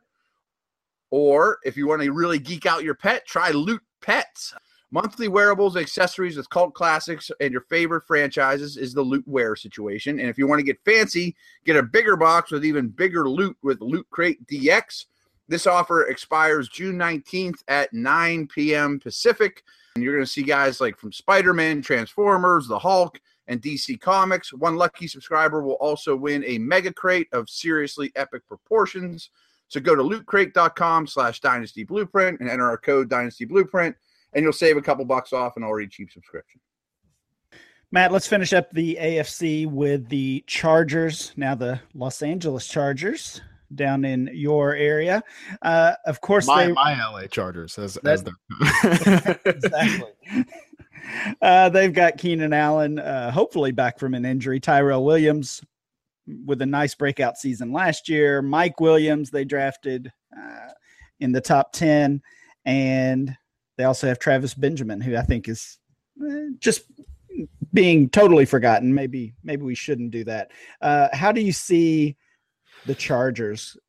Or if you want to really geek out your pet, try Loot Pets. Monthly wearables, accessories with cult classics and your favorite franchises is the Loot Wear situation. And if you want to get fancy, get a bigger box with even bigger loot with Loot Crate DX. This offer expires June 19th at 9 p.m. Pacific. And you're going to see guys like from Spider-Man, Transformers, the Hulk, and DC Comics. One lucky subscriber will also win a mega crate of seriously epic proportions. So go to lootcrate.com/Dynasty Blueprint and enter our code Dynasty Blueprint, and you'll save a couple bucks off an already cheap subscription. Matt, let's finish up the AFC with the Chargers, now the Los Angeles Chargers, down in your area. Of course, my LA Chargers, as the exactly. They've got Keenan Allen, hopefully back from an injury. Tyrell Williams with a nice breakout season last year. Mike Williams, they drafted in the top 10. And they also have Travis Benjamin, who I think is just being totally forgotten. Maybe we shouldn't do that. How do you see the Chargers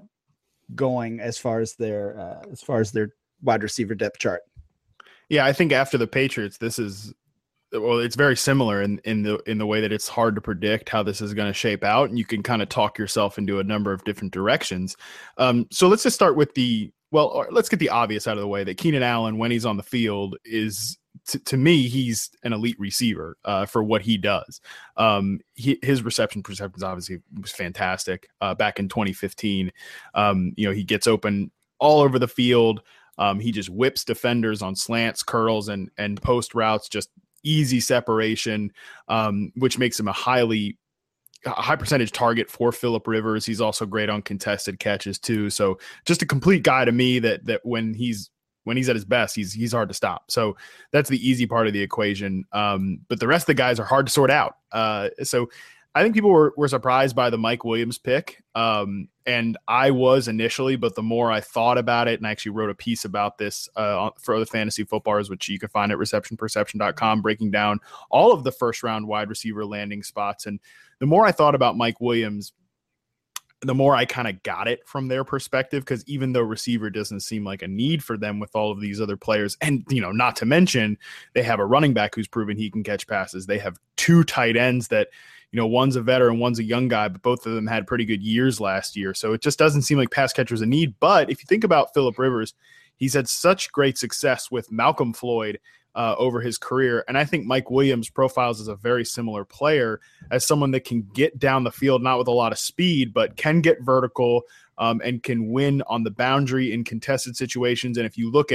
going as far as their wide receiver depth chart? Yeah, I think after the Patriots, it's very similar in the way that it's hard to predict how this is going to shape out, and you can kind of talk yourself into a number of different directions. So let's just start with let's get the obvious out of the way, that Keenan Allen, when he's on the field, is to me, he's an elite receiver for what he does. His reception perceptions obviously was fantastic back in 2015. He gets open all over the field. He just whips defenders on slants, curls, and post routes, just easy separation, which makes him a high percentage target for Phillip Rivers. He's also great on contested catches too. So just a complete guy to me that when he's at his best, he's hard to stop. So that's the easy part of the equation. But the rest of the guys are hard to sort out. So I think people were surprised by the Mike Williams pick. And I was initially, but the more I thought about it, and I actually wrote a piece about this for other fantasy footballers, which you can find at receptionperception.com, breaking down all of the first round wide receiver landing spots. And the more I thought about Mike Williams, the more I kind of got it from their perspective, because even though receiver doesn't seem like a need for them with all of these other players, and not to mention they have a running back who's proven he can catch passes. They have two tight ends that, one's a veteran, one's a young guy, but both of them had pretty good years last year. So it just doesn't seem like pass catcher's a need. But if you think about Phillip Rivers, he's had such great success with Malcolm Floyd over his career. And I think Mike Williams profiles as a very similar player, as someone that can get down the field, not with a lot of speed, but can get vertical and can win on the boundary in contested situations. And if you look at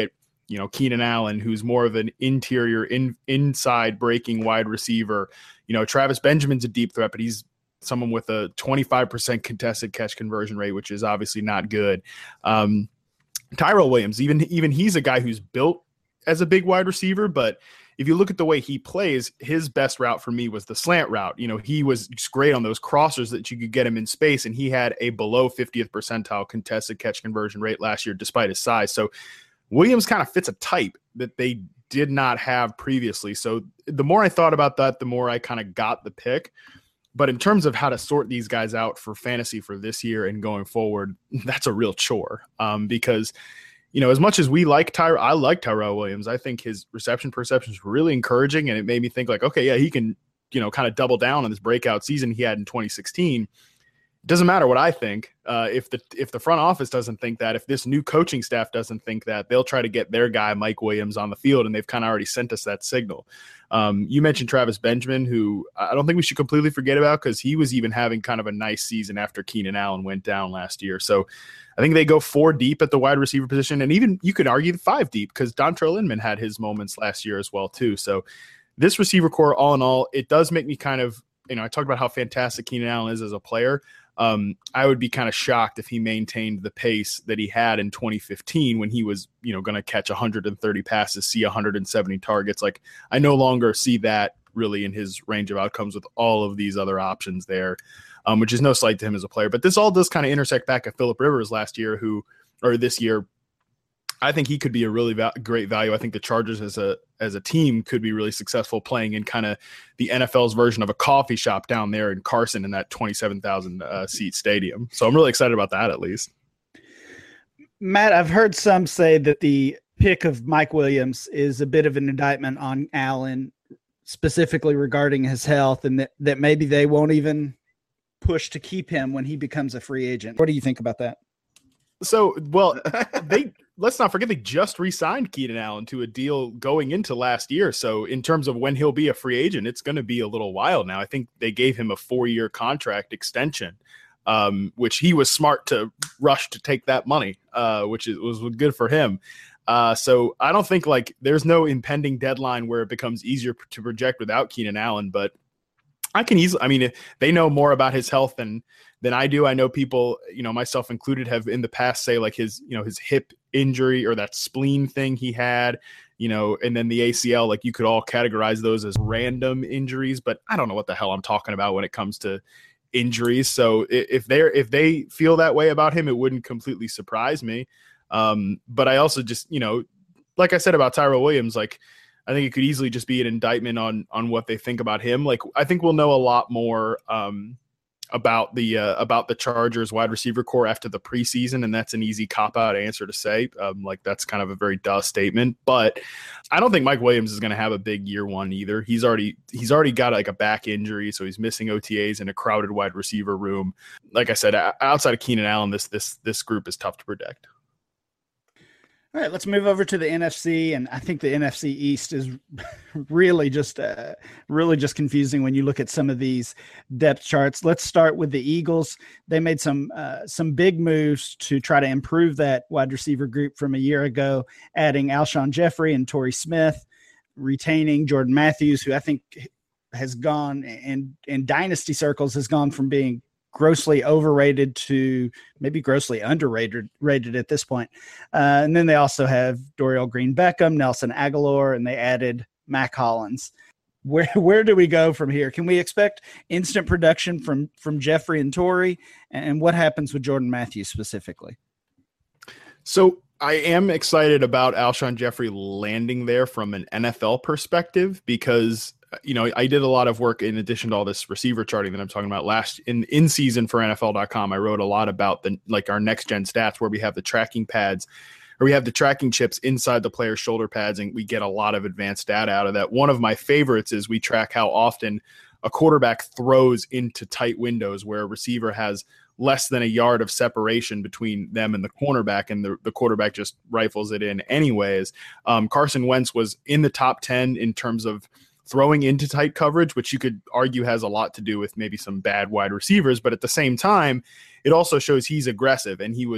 Keenan Allen, who's more of an interior inside breaking wide receiver. Travis Benjamin's a deep threat, but he's someone with a 25% contested catch conversion rate, which is obviously not good. Tyrell Williams, even he's a guy who's built as a big wide receiver, but if you look at the way he plays, his best route for me was the slant route. He was just great on those crossers that you could get him in space, and he had a below 50th percentile contested catch conversion rate last year despite his size. So Williams kind of fits a type that they did not have previously. So the more I thought about that, the more I kind of got the pick. But in terms of how to sort these guys out for fantasy for this year and going forward, that's a real chore because – as much as we like I like Tyrell Williams. I think his reception perception is really encouraging, and it made me think like, okay, yeah, he can, kind of double down on this breakout season he had in 2016. It doesn't matter what I think. If the front office doesn't think that, if this new coaching staff doesn't think that, they'll try to get their guy Mike Williams on the field, and they've kind of already sent us that signal. You mentioned Travis Benjamin, who I don't think we should completely forget about because he was even having kind of a nice season after Keenan Allen went down last year. So I think they go 4 deep at the wide receiver position, and even you could argue 5 deep because Dontrell Inman had his moments last year as well too. So this receiver core, all in all, it does make me kind of, I talked about how fantastic Keenan Allen is as a player. I would be kind of shocked if he maintained the pace that he had in 2015 when he was, going to catch 130 passes, see 170 targets. Like I no longer see that really in his range of outcomes with all of these other options there. Which is no slight to him as a player. But this all does kind of intersect back at Phillip Rivers this year. I think he could be a really great value. I think the Chargers as a team could be really successful playing in kind of the NFL's version of a coffee shop down there in Carson in that 27,000 seat stadium. So I'm really excited about that at least. Matt, I've heard some say that the pick of Mike Williams is a bit of an indictment on Allen, specifically regarding his health, and that maybe they won't even push to keep him when he becomes a free agent. What do you think about that? So, let's not forget they just re-signed Keenan Allen to a deal going into last year. So in terms of when he'll be a free agent, it's going to be a little while now. I think they gave him a 4-year contract extension, which he was smart to rush to take that money, which was good for him. So I don't think there's no impending deadline where it becomes easier to project without Keenan Allen, but I can easily, if they know more about his health than I do. I know people, myself included, have in the past say his hip injury or that spleen thing he had, and then the ACL, you could all categorize those as random injuries, but I don't know what the hell I'm talking about when it comes to injuries. So if they feel that way about him, it wouldn't completely surprise me. But I also just, like I said about Tyrell Williams, I think it could easily just be an indictment on what they think about him. I think we'll know a lot more about the Chargers wide receiver core after the preseason, and that's an easy cop-out answer to say. That's kind of a very duh statement, but I don't think Mike Williams is going to have a big year one either. He's already got a back injury, so he's missing OTAs in a crowded wide receiver room. Like I said, outside of Keenan Allen, this group is tough to predict. All right, let's move over to the NFC, and I think the NFC East is really just confusing when you look at some of these depth charts. Let's start with the Eagles. They made some big moves to try to improve that wide receiver group from a year ago, adding Alshon Jeffrey and Torrey Smith, retaining Jordan Matthews, who I think has gone in dynasty circles has gone from being grossly overrated to maybe grossly underrated at this point. And then they also have Dorial Green-Beckham, Nelson Aguilar, and they added Mac Hollins. Where do we go from here? Can we expect instant production from Jeffrey and Torrey? And what happens with Jordan Matthews specifically? So I am excited about Alshon Jeffrey landing there from an NFL perspective because I did a lot of work in addition to all this receiver charting that I'm talking about last in season for NFL.com. I wrote a lot about our next gen stats where we have the tracking pads or we have the tracking chips inside the player's shoulder pads, and we get a lot of advanced data out of that. One of my favorites is we track how often a quarterback throws into tight windows where a receiver has less than a yard of separation between them and the cornerback, and the quarterback just rifles it in anyways. Carson Wentz was in the top 10 in terms of throwing into tight coverage, which you could argue has a lot to do with maybe some bad wide receivers. But at the same time, it also shows he's aggressive, and he was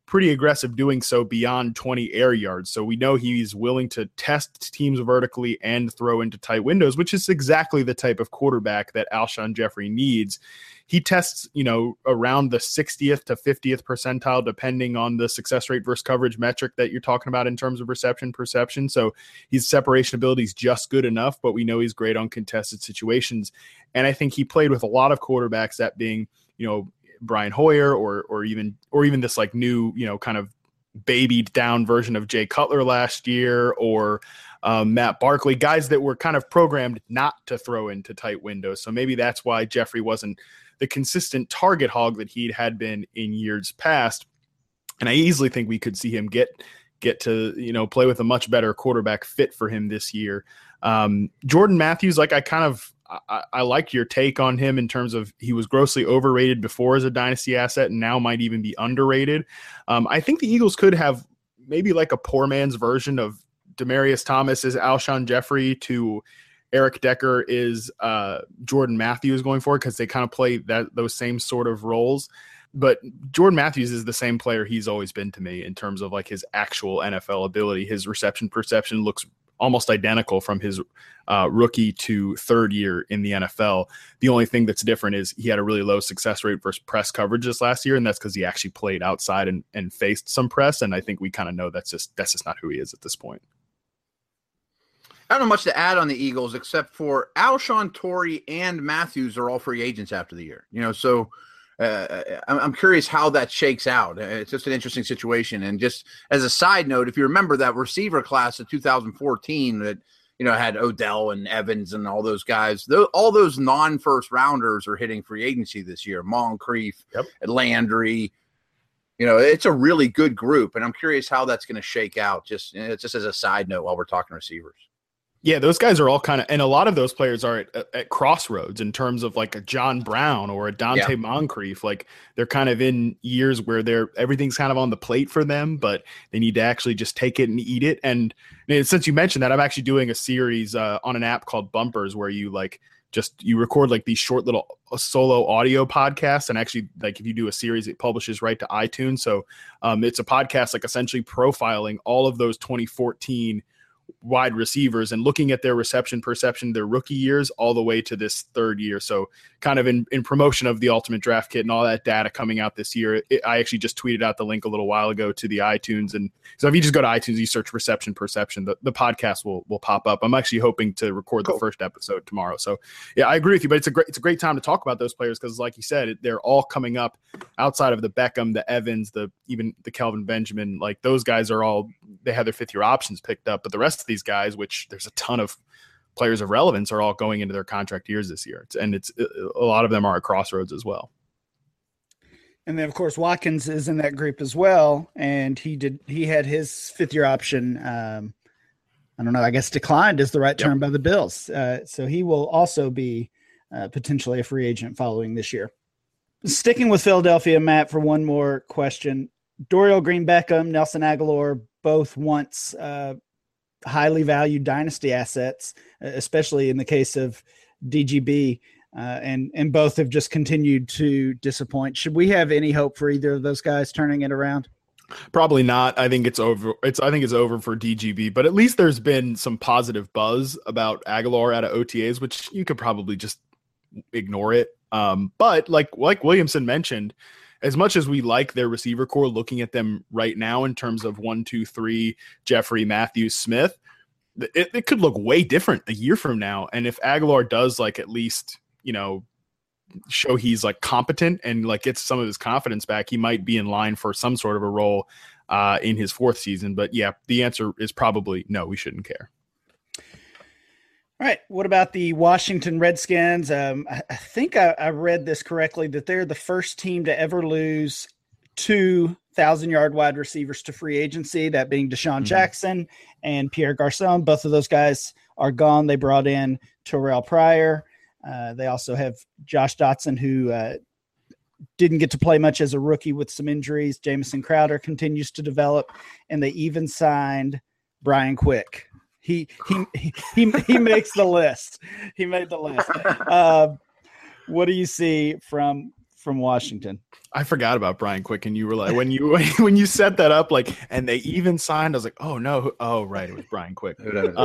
pretty aggressive doing so beyond 20 air yards. So we know he's willing to test teams vertically and throw into tight windows, which is exactly the type of quarterback that Alshon Jeffrey needs. He tests, around the 60th to 50th percentile, depending on the success rate versus coverage metric that you're talking about in terms of reception perception. So his separation ability is just good enough, but we know he's great on contested situations. And I think he played with a lot of quarterbacks, that being, Brian Hoyer or even this like new, kind of babied down version of Jay Cutler last year, or Matt Barkley, guys that were kind of programmed not to throw into tight windows. So maybe that's why Jeffrey wasn't the consistent target hog that he had been in years past. And I easily think we could see him get to, play with a much better quarterback fit for him this year. Jordan Matthews, like I like your take on him in terms of he was grossly overrated before as a dynasty asset and now might even be underrated. I think the Eagles could have maybe like a poor man's version of Demaryius Thomas is Alshon Jeffrey to Eric Decker is Jordan Matthews going forward, because they kind of play those same sort of roles. But Jordan Matthews is the same player he's always been to me in terms of like his actual NFL ability. His reception perception looks almost identical from his rookie to third year in the NFL. The only thing that's different is he had a really low success rate versus press coverage this last year, and that's because he actually played outside and faced some press. And I think we kind of know that's just not who he is at this point. I don't know much to add on the Eagles except for Alshon, Torrey, and Matthews are all free agents after the year. So I'm curious how that shakes out. It's just an interesting situation. And just as a side note, if you remember that receiver class of 2014 that had Odell and Evans and all those guys, all those non-first rounders are hitting free agency this year. Moncrief, Landry. It's a really good group, and I'm curious how that's going to shake out. Just as a side note, while we're talking receivers. Yeah, those guys are all kind of, and a lot of those players are at crossroads in terms of like a John Brown or a Dante Moncrief. Like they're kind of in years where everything's kind of on the plate for them, but they need to actually just take it and eat it. And since you mentioned that, I'm actually doing a series on an app called Bumpers where you you record like these short little solo audio podcasts. And actually, like if you do a series, it publishes right to iTunes. So it's a podcast like essentially profiling all of those 2014 wide receivers and looking at their reception perception, their rookie years, all the way to this third year. So kind of in promotion of the Ultimate Draft Kit and all that data coming out this year, I actually just tweeted out the link a little while ago to the iTunes. And so if you just go to iTunes, you search reception perception, the podcast will pop up. I'm actually hoping to record the first episode tomorrow. So yeah, I agree with you, but it's a great time to talk about those players. Cause like you said, they're all coming up outside of the Beckham, the Evans, even the Kelvin Benjamin, like those guys they have their fifth year options picked up, but the rest of these guys, which there's a ton of players of relevance, are all going into their contract years this year. And a lot of them are at crossroads as well. And then of course Watkins is in that group as well. And he had his fifth year option. I don't know, I guess declined is the right term by the Bills. So he will also be potentially a free agent following this year. Sticking with Philadelphia, Matt, for one more question. Dorial Green-Beckham, Nelson Agholor, both once highly valued dynasty assets, especially in the case of DGB, and both have just continued to disappoint. Should we have any hope for either of those guys turning it around? Probably not. I think it's over. I think it's over for DGB, but at least there's been some positive buzz about Agholor out of OTAs, which you could probably just ignore it. But like Williamson mentioned, as much as we like their receiver core, looking at them right now in terms of 1, 2, 3, Jeffrey, Matthews, Smith, it could look way different a year from now. And if Agholor does like at least, show he's like competent and like gets some of his confidence back, he might be in line for some sort of a role in his fourth season. But yeah, the answer is probably no, we shouldn't care. All right. What about the Washington Redskins? I think I read this correctly, that they're the first team to ever lose 2,000-yard wide receivers to free agency, that being Deshaun Jackson and Pierre Garçon. Both of those guys are gone. They brought in Terrell Pryor. They also have Josh Dotson, who didn't get to play much as a rookie with some injuries. Jamison Crowder continues to develop, and they even signed Brian Quick. He makes the list. He made the list. What do you see from from Washington. I forgot about Brian Quick, and you were like, when you set that up, like, and they even signed, I was like, oh no, oh right, it was Brian Quick.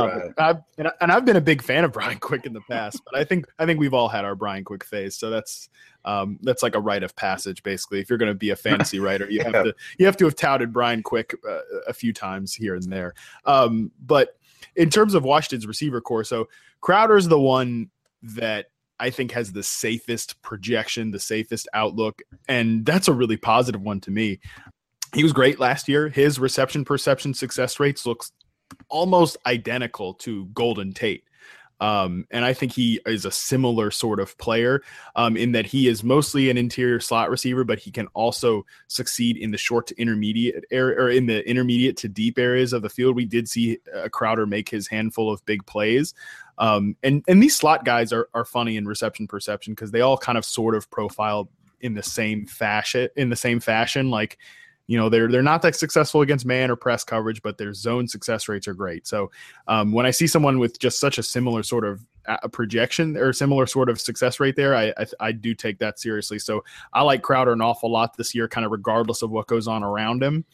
I've been a big fan of Brian Quick in the past, but I think we've all had our Brian Quick phase, so that's like a rite of passage, basically. If you're going to be a fantasy writer, you have to have touted Brian Quick a few times here and there. But in terms of Washington's receiver core, so Crowder's the one that I think has the safest projection, the safest outlook, and that's a really positive one to me. He was great last year. His reception perception success rates looks almost identical to Golden Tate. And I think he is a similar sort of player in that he is mostly an interior slot receiver, but he can also succeed in the short to intermediate area, or in the intermediate to deep areas of the field. We did see Crowder make his handful of big plays. And these slot guys are funny in reception perception because they all kind of sort of profile in the same fashion. Like, you know, they're not that successful against man or press coverage, but their zone success rates are great. So when I see someone with just such a similar sort of projection or similar sort of success rate there, I do take that seriously. So I like Crowder an awful lot this year, kind of regardless of what goes on around him.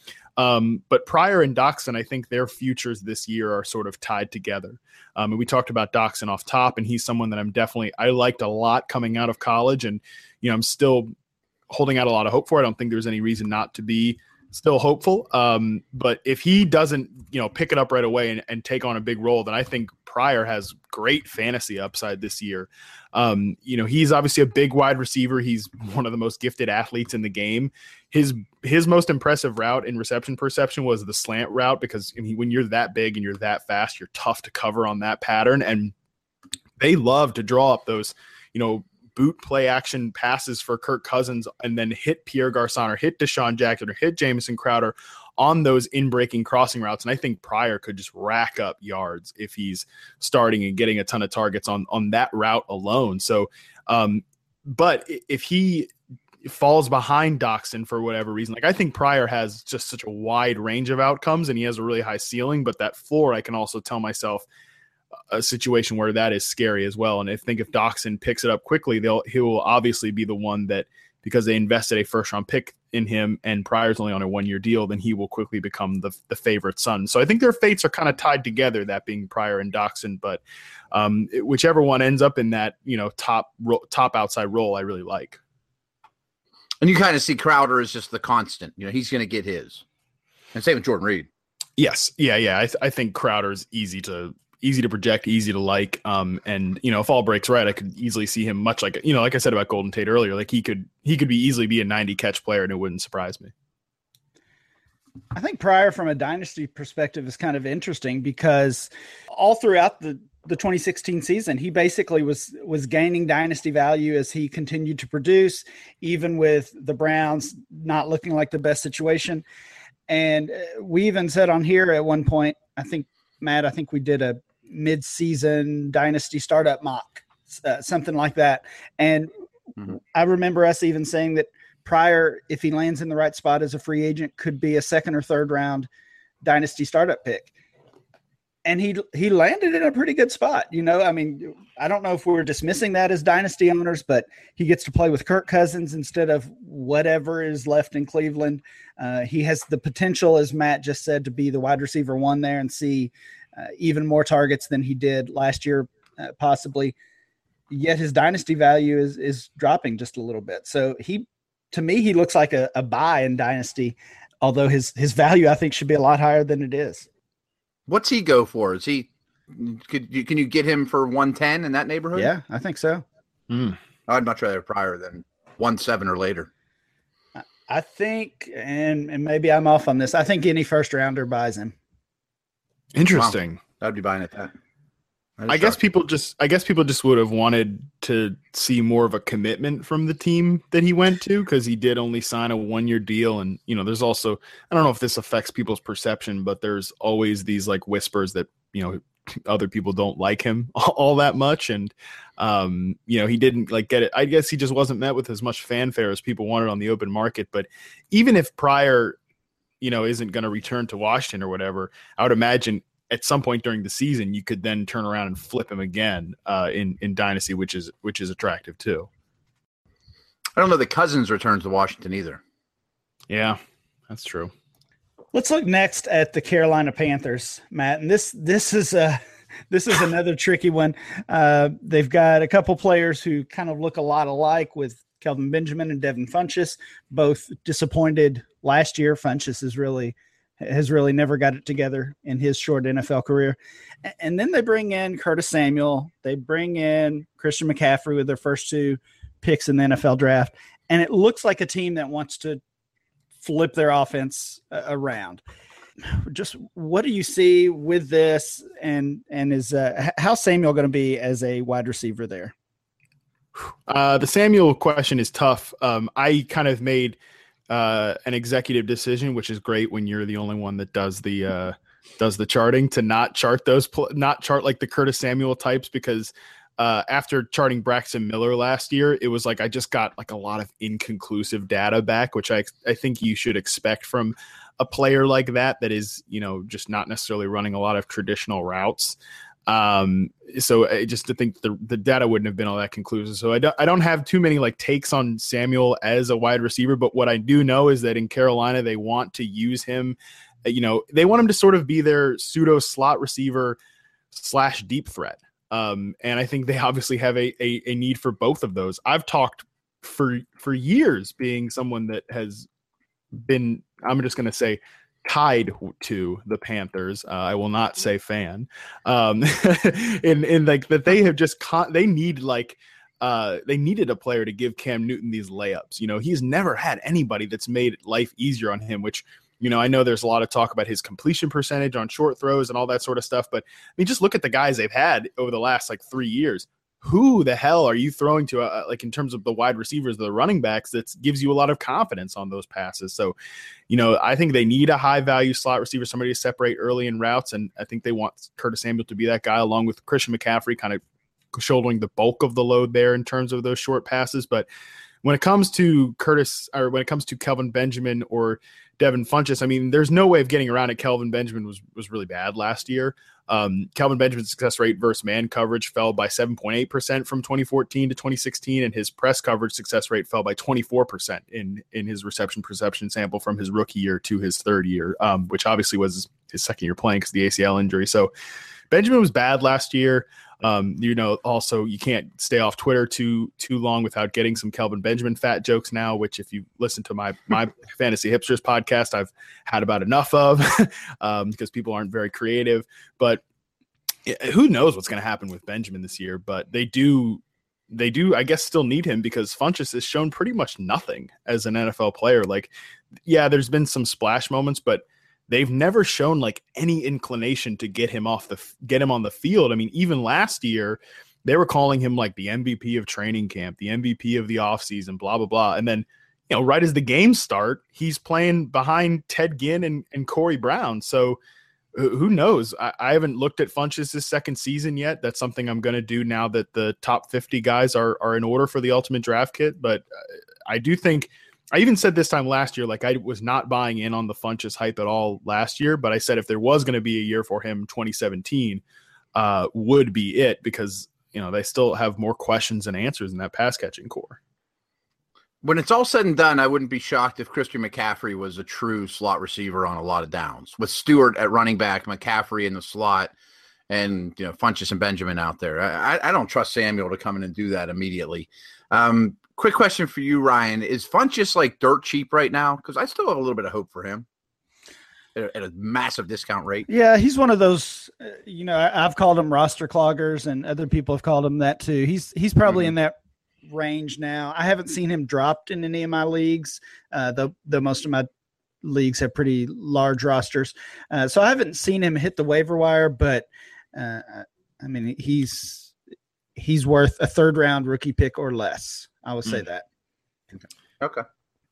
But Pryor and Doxson, I think their futures this year are sort of tied together. And we talked about Doxson off top, and he's someone that I liked a lot coming out of college, and you know, I'm still holding out a lot of hope for. I don't think there's any reason not to be still hopeful. But if he doesn't, you know, pick it up right away and take on a big role, then I think Pryor has great fantasy upside this year. You know, he's obviously a big wide receiver. He's one of the most gifted athletes in the game. His most impressive route in reception perception was the slant route, because when you're that big and you're that fast, you're tough to cover on that pattern. And they love to draw up those, you know, boot play action passes for Kirk Cousins and then hit Pierre Garçon or hit Deshaun Jackson or hit Jamison Crowder on those in-breaking crossing routes. And I think Pryor could just rack up yards if he's starting and getting a ton of targets on that route alone. So, but if he falls behind Doxson for whatever reason, like I think Pryor has just such a wide range of outcomes and he has a really high ceiling, but that floor, I can also tell myself a situation where that is scary as well. And I think if Doxson picks it up quickly, he will obviously be the one that, because they invested a first-round pick in him and Pryor's only on a one-year deal, then he will quickly become the favorite son. So I think their fates are kind of tied together, that being Pryor and Doxson. But whichever one ends up in that, you know, top outside role, I really like. And you kind of see Crowder as just the constant. You know, he's going to get his. And same with Jordan Reed. Yes. Yeah. I think Crowder's easy to project, easy to like. And, you know, if all breaks right, I could easily see him much like, you know, like I said about Golden Tate earlier, like he could easily be a 90 catch player and it wouldn't surprise me. I think Pryor from a dynasty perspective is kind of interesting because all throughout the 2016 season, he basically was gaining dynasty value as he continued to produce, even with the Browns not looking like the best situation. And we even said on here at one point, I think we did a mid-season dynasty startup mock, something like that. And I remember us even saying that Pryor, if he lands in the right spot as a free agent, could be a second or third round dynasty startup pick. And he landed in a pretty good spot. You know, I mean, I don't know if we're dismissing that as dynasty owners, but he gets to play with Kirk Cousins instead of whatever is left in Cleveland. He has the potential, as Matt just said, to be the wide receiver one there and see even more targets than he did last year, possibly. Yet his dynasty value is dropping just a little bit. So to me, he looks like a buy in dynasty, although his value, I think, should be a lot higher than it is. What's he go for? Can you get him for 110 in that neighborhood? Yeah, I think so. I'd much rather Pryor than 1.7 or later. I think, and maybe I'm off on this, I think any first rounder buys him. Interesting. Wow. I'd be buying at that. I guess people just would have wanted to see more of a commitment from the team that he went to, because he did only sign a 1-year deal. And, you know, there's also, I don't know if this affects people's perception, but there's always these like whispers that, you know, other people don't like him all that much. And, you know, he didn't like get it. I guess he just wasn't met with as much fanfare as people wanted on the open market. But even if Pryor, you know, isn't going to return to Washington or whatever, I would imagine at some point during the season, you could then turn around and flip him again in Dynasty, which is attractive too. I don't know that Cousins returns to Washington either. Yeah, that's true. Let's look next at the Carolina Panthers, Matt. And this is another tricky one. They've got a couple players who kind of look a lot alike with Kelvin Benjamin and Devin Funchess, both disappointed last year. Funchess has really never got it together in his short NFL career. And then they bring in Curtis Samuel. They bring in Christian McCaffrey with their first 2 picks in the NFL draft. And it looks like a team that wants to flip their offense around. Just what do you see with this? And is how's Samuel going to be as a wide receiver there? The Samuel question is tough. I kind of made an executive decision, which is great when you're the only one that does the charting, to not chart like the Curtis Samuel types, because after charting Braxton Miller last year, it was like I just got like a lot of inconclusive data back, which I think you should expect from a player like that is, just not necessarily running a lot of traditional routes. So I just think the data wouldn't have been all that conclusive. So I don't have too many like takes on Samuel as a wide receiver, but what I do know is that in Carolina, they want to use him. They want him to sort of be their pseudo slot receiver / deep threat. And I think they obviously have a need for both of those. I've talked for years being someone that has been, I'm just going to say, tied to the Panthers. I will not say fan. In like that they have just they needed a player to give Cam Newton these layups. He's never had anybody that's made life easier on him, which, I know there's a lot of talk about his completion percentage on short throws and all that sort of stuff, but I mean, just look at the guys they've had over the last like 3 years. Who the hell are you throwing to, like in terms of the wide receivers, the running backs, that gives you a lot of confidence on those passes? So, I think they need a high-value slot receiver, somebody to separate early in routes, and I think they want Curtis Samuel to be that guy, along with Christian McCaffrey, kind of shouldering the bulk of the load there in terms of those short passes. But when it comes to Kelvin Benjamin or Devin Funchess, I mean, there's no way of getting around it. Kelvin Benjamin was really bad last year. Kelvin Benjamin's success rate versus man coverage fell by 7.8% from 2014 to 2016, and his press coverage success rate fell by 24% in his reception perception sample from his rookie year to his third year, which obviously was his second year playing because of the ACL injury. So Benjamin was bad last year. Also you can't stay off Twitter too long without getting some Kelvin Benjamin fat jokes now, which if you listen to my Fantasy Hipsters podcast, I've had about enough of because people aren't very creative. But who knows what's going to happen with Benjamin this year? But they do, I guess, still need him because Funchess has shown pretty much nothing as an NFL player. Like, yeah, there's been some splash moments, but they've never shown like any inclination to get him on the field. I mean, even last year, they were calling him like the MVP of training camp, the MVP of the offseason, blah, blah, blah. And then, right as the games start, he's playing behind Ted Ginn and Corey Brown. So who knows? I haven't looked at Funchess' second season yet. That's something I'm going to do now that the top 50 guys are in order for the ultimate draft kit. But I do think, I even said this time last year, like I was not buying in on the Funchess hype at all last year, but I said if there was going to be a year for him, 2017 would be it because, they still have more questions than answers in that pass catching core. When it's all said and done, I wouldn't be shocked if Christian McCaffrey was a true slot receiver on a lot of downs with Stewart at running back, McCaffrey in the slot, and, Funchess and Benjamin out there. I don't trust Samuel to come in and do that immediately. Quick question for you, Ryan. Is Funchess like dirt cheap right now? Because I still have a little bit of hope for him at a massive discount rate. Yeah, he's one of those, I've called him roster cloggers and other people have called him that too. He's probably in that range now. I haven't seen him dropped in any of my leagues, though most of my leagues have pretty large rosters. So I haven't seen him hit the waiver wire, but I mean, he's worth a third round rookie pick or less. I would say that. Okay.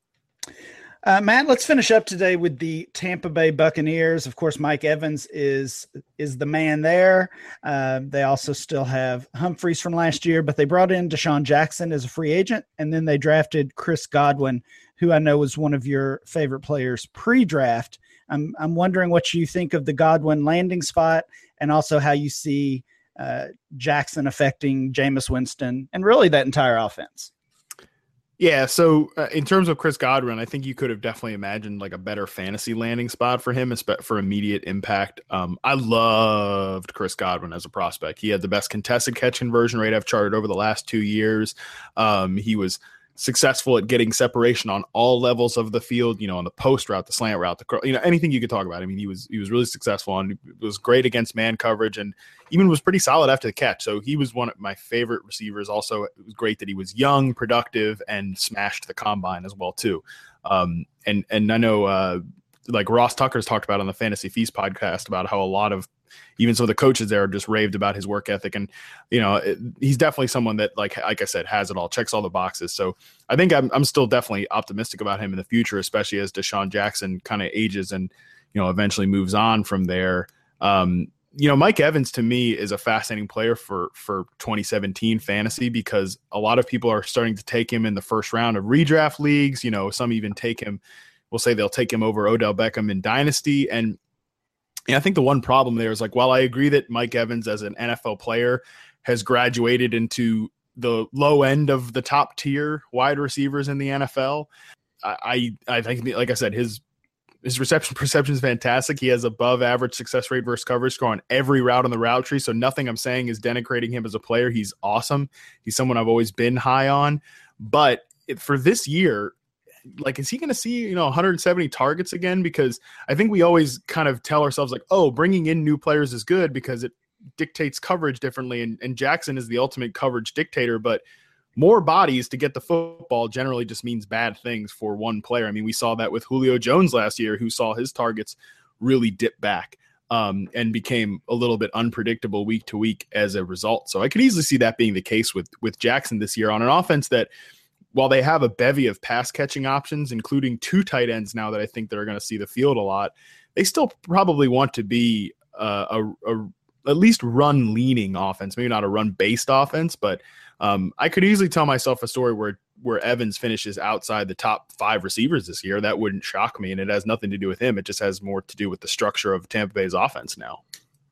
Matt, let's finish up today with the Tampa Bay Buccaneers. Of course, Mike Evans is the man there. They also still have Humphreys from last year, but they brought in Deshaun Jackson as a free agent, and then they drafted Chris Godwin, who I know was one of your favorite players pre-draft. I'm wondering what you think of the Godwin landing spot and also how you see Jackson affecting Jameis Winston and really that entire offense. Yeah, so in terms of Chris Godwin, I think you could have definitely imagined like a better fantasy landing spot for him for immediate impact. I loved Chris Godwin as a prospect. He had the best contested catch conversion rate I've charted over the last 2 years. He was successful at getting separation on all levels of the field, on the post route, the slant route, anything you could talk about. I mean, he was really successful and was great against man coverage and even was pretty solid after the catch. So he was one of my favorite receivers. Also, it was great that he was young, productive, and smashed the combine as well too. And I know like Ross Tucker's talked about on the Fantasy Feast podcast about how a lot of even some of the coaches there just raved about his work ethic. And, he's definitely someone that, like I said, has it all, checks all the boxes. So I think I'm still definitely optimistic about him in the future, especially as Deshaun Jackson kind of ages and, eventually moves on from there. Mike Evans to me is a fascinating player for 2017 fantasy because a lot of people are starting to take him in the first round of redraft leagues. Some even take him, we'll say they'll take him over Odell Beckham in Dynasty. And I think the one problem there is, like, while I agree that Mike Evans as an NFL player has graduated into the low end of the top tier wide receivers in the NFL, I think, like I said, his reception perception is fantastic. He has above average success rate versus coverage score on every route on the route tree. So nothing I'm saying is denigrating him as a player. He's awesome. He's someone I've always been high on. But for this year, like, is he going to see, 170 targets again? Because I think we always kind of tell ourselves like, oh, bringing in new players is good because it dictates coverage differently. And Jackson is the ultimate coverage dictator, but more bodies to get the football generally just means bad things for one player. I mean, we saw that with Julio Jones last year, who saw his targets really dip back and became a little bit unpredictable week to week as a result. So I could easily see that being the case with Jackson this year on an offense that, while they have a bevy of pass catching options, including 2 tight ends now that I think they're going to see the field a lot, they still probably want to be at least run leaning offense, maybe not a run based offense, but I could easily tell myself a story where Evans finishes outside the top 5 receivers this year. That wouldn't shock me. And it has nothing to do with him. It just has more to do with the structure of Tampa Bay's offense now.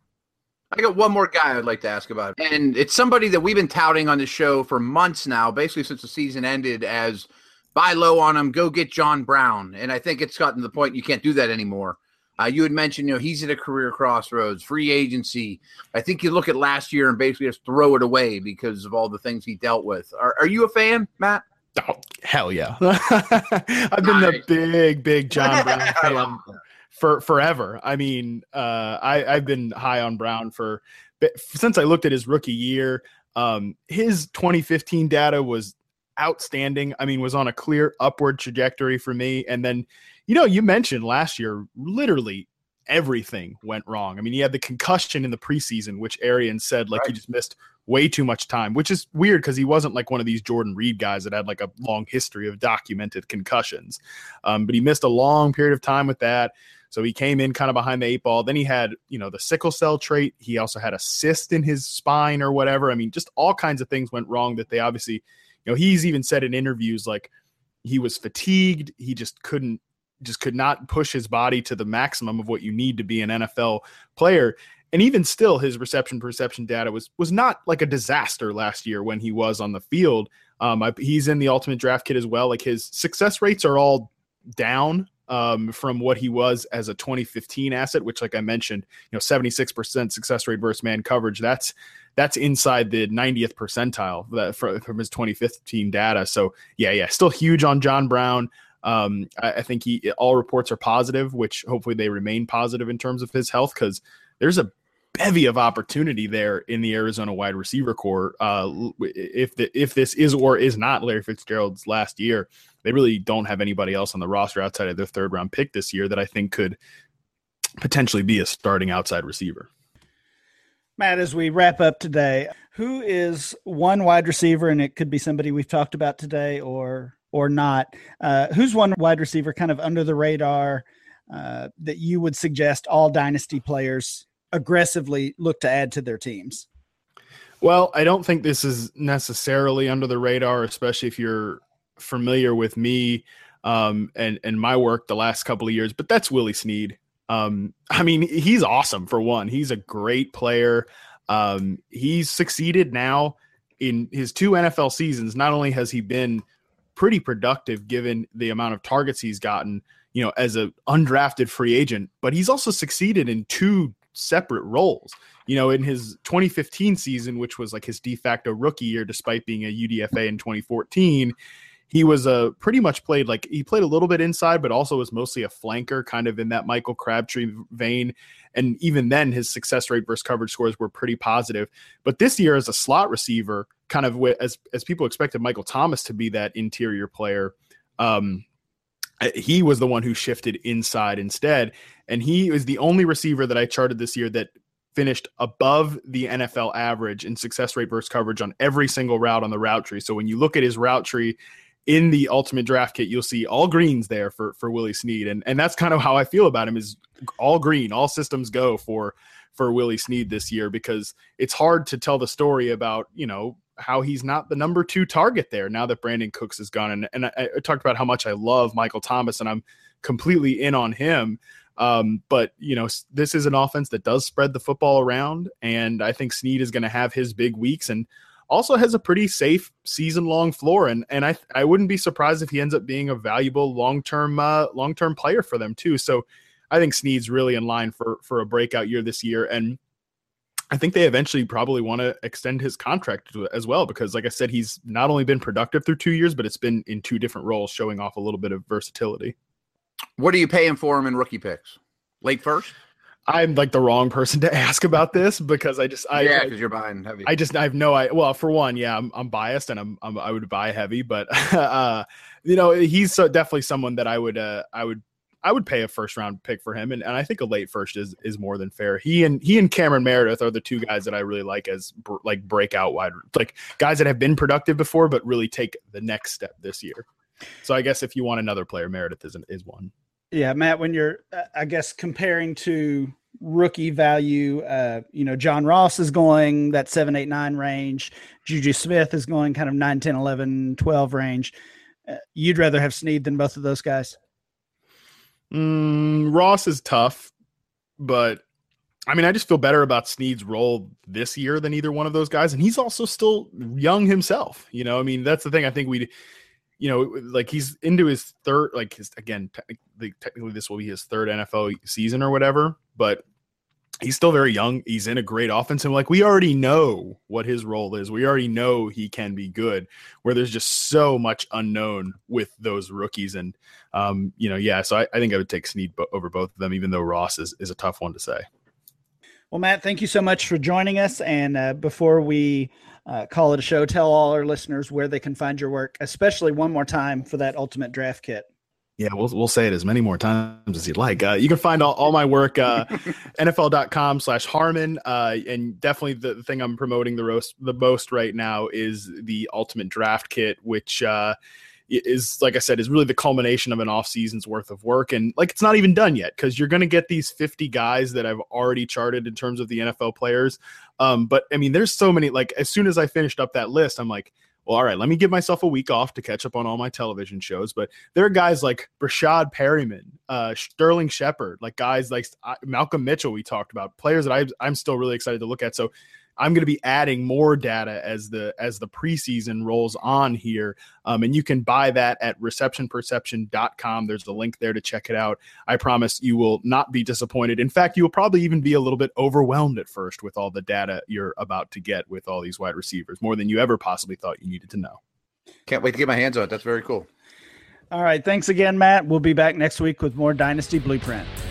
I got one more guy I'd like to ask about, and it's somebody that we've been touting on the show for months now, basically since the season ended, as buy low on him, go get John Brown. And I think it's gotten to the point you can't do that anymore. You had mentioned, he's at a career crossroads, free agency. I think you look at last year and basically just throw it away because of all the things he dealt with. Are you a fan, Matt? Oh, hell yeah. I've been the big John Brown fan for forever. I mean, I've been high on Brown since I looked at his rookie year. His 2015 data was outstanding. I mean, was on a clear upward trajectory for me. And then, you mentioned last year, literally everything went wrong. I mean, he had the concussion in the preseason, which Arians said, like, right, he just missed way too much time, which is weird because he wasn't like one of these Jordan Reed guys that had like a long history of documented concussions. But he missed a long period of time with that. So he came in kind of behind the 8 ball. Then he had, the sickle cell trait. He also had a cyst in his spine or whatever. I mean, just all kinds of things went wrong that they obviously, he's even said in interviews, like, he was fatigued. He could not push his body to the maximum of what you need to be an NFL player. And even still, his reception perception data was not like a disaster last year when he was on the field. He's in the ultimate draft kit as well. Like, his success rates are all down from what he was as a 2015 asset, which, like I mentioned, 76% success rate versus man coverage. That's inside the 90th percentile from his 2015 data. So yeah, still huge on John Brown. I think all reports are positive, which hopefully they remain positive in terms of his health, because there's a bevy of opportunity there in the Arizona wide receiver core. If this is or is not Larry Fitzgerald's last year, they really don't have anybody else on the roster outside of their 3rd round pick this year that I think could potentially be a starting outside receiver. Matt, as we wrap up today, who is one wide receiver, and it could be somebody we've talked about today or not, who's one wide receiver kind of under the radar that you would suggest all dynasty players aggressively look to add to their teams? Well, I don't think this is necessarily under the radar, especially if you're familiar with me and my work the last couple of years, but that's Willie Snead. I mean, he's awesome for one. He's a great player. He's succeeded now in his 2 NFL seasons. Not only has he been pretty productive given the amount of targets he's gotten, you know, as an undrafted free agent, but he's also succeeded in two separate roles. You know, in his 2015 season, which was like his de facto rookie year, despite being a UDFA in 2014, he was pretty much played like he played a little bit inside, but also was mostly a flanker, kind of in that Michael Crabtree vein. And even then, his success rate versus coverage scores were pretty positive. But this year, as a slot receiver, kind of as people expected Michael Thomas to be that interior player, he was the one who shifted inside instead. And he was the only receiver that I charted this year that finished above the NFL average in success rate versus coverage on every single route on the route tree. So when you look at his route tree in the Ultimate Draft Kit, you'll see all greens there for Willie Snead. And that's kind of how I feel about him, is all green, all systems go for Willie Snead this year, because it's hard to tell the story about, you know, how he's not the number 2 target there now that Brandon Cooks is gone. And I talked about how much I love Michael Thomas, and I'm completely in on him. But, you know, this is an offense that does spread the football around, and I think Snead is going to have his big weeks and also has a pretty safe season-long floor. And I wouldn't be surprised if he ends up being a valuable long-term player for them too. So I think Snead's really in line for a breakout year this year. And I think they eventually probably want to extend his contract as well, because like I said, he's not only been productive through 2 years, but it's been in 2 different roles, showing off a little bit of versatility. What are you paying for him in rookie picks? Late first? I'm like the wrong person to ask about this, because because you're buying heavy. I have no idea. Well, for one, yeah, I'm biased, and I would buy heavy, but you know, he's definitely someone that I would pay a first round pick for him, and I think a late first is more than fair. He and Cameron Meredith are the 2 guys that I really like as like breakout wide, like guys that have been productive before but really take the next step this year. So I guess if you want another player, Meredith is one. Yeah, Matt, when you're, I guess, comparing to rookie value, you know, John Ross is going that 7, 8, 9 range. Juju Smith is going kind of 9, 10, 11, 12 range. You'd rather have Snead than both of those guys? Ross is tough, but I mean, I just feel better about Snead's role this year than either one of those guys. And he's also still young himself. You know, I mean, that's the thing. I think you know, like he's into his third, like technically this will be his 3rd NFL season or whatever, but he's still very young. He's in a great offense. And like, we already know what his role is. We already know he can be good, where there's just so much unknown with those rookies. And, you know, yeah, so I think I would take Snead over both of them, even though Ross is a tough one to say. Well, Matt, thank you so much for joining us. And before we call it a show, tell all our listeners where they can find your work, especially one more time for that Ultimate Draft Kit. Yeah, we'll say it as many more times as you'd like. You can find all my work, NFL.com/Harmon. And definitely the thing I'm promoting the most right now is the Ultimate Draft Kit, which is, like I said, is really the culmination of an off season's worth of work. And like, it's not even done yet, because you're going to get these 50 guys that I've already charted in terms of the NFL players. But I mean, there's so many, like, as soon as I finished up that list, I'm like, well, all right, let me give myself a week off to catch up on all my television shows. But there are guys like Brashad Perryman, Sterling Shepard, like guys like Malcolm Mitchell we talked about, players that I'm still really excited to look at. So I'm going to be adding more data as the preseason rolls on here. And you can buy that at receptionperception.com. There's a link there to check it out. I promise you will not be disappointed. In fact, you will probably even be a little bit overwhelmed at first with all the data you're about to get with all these wide receivers, more than you ever possibly thought you needed to know. Can't wait to get my hands on it. That's very cool. All right. Thanks again, Matt. We'll be back next week with more Dynasty Blueprint.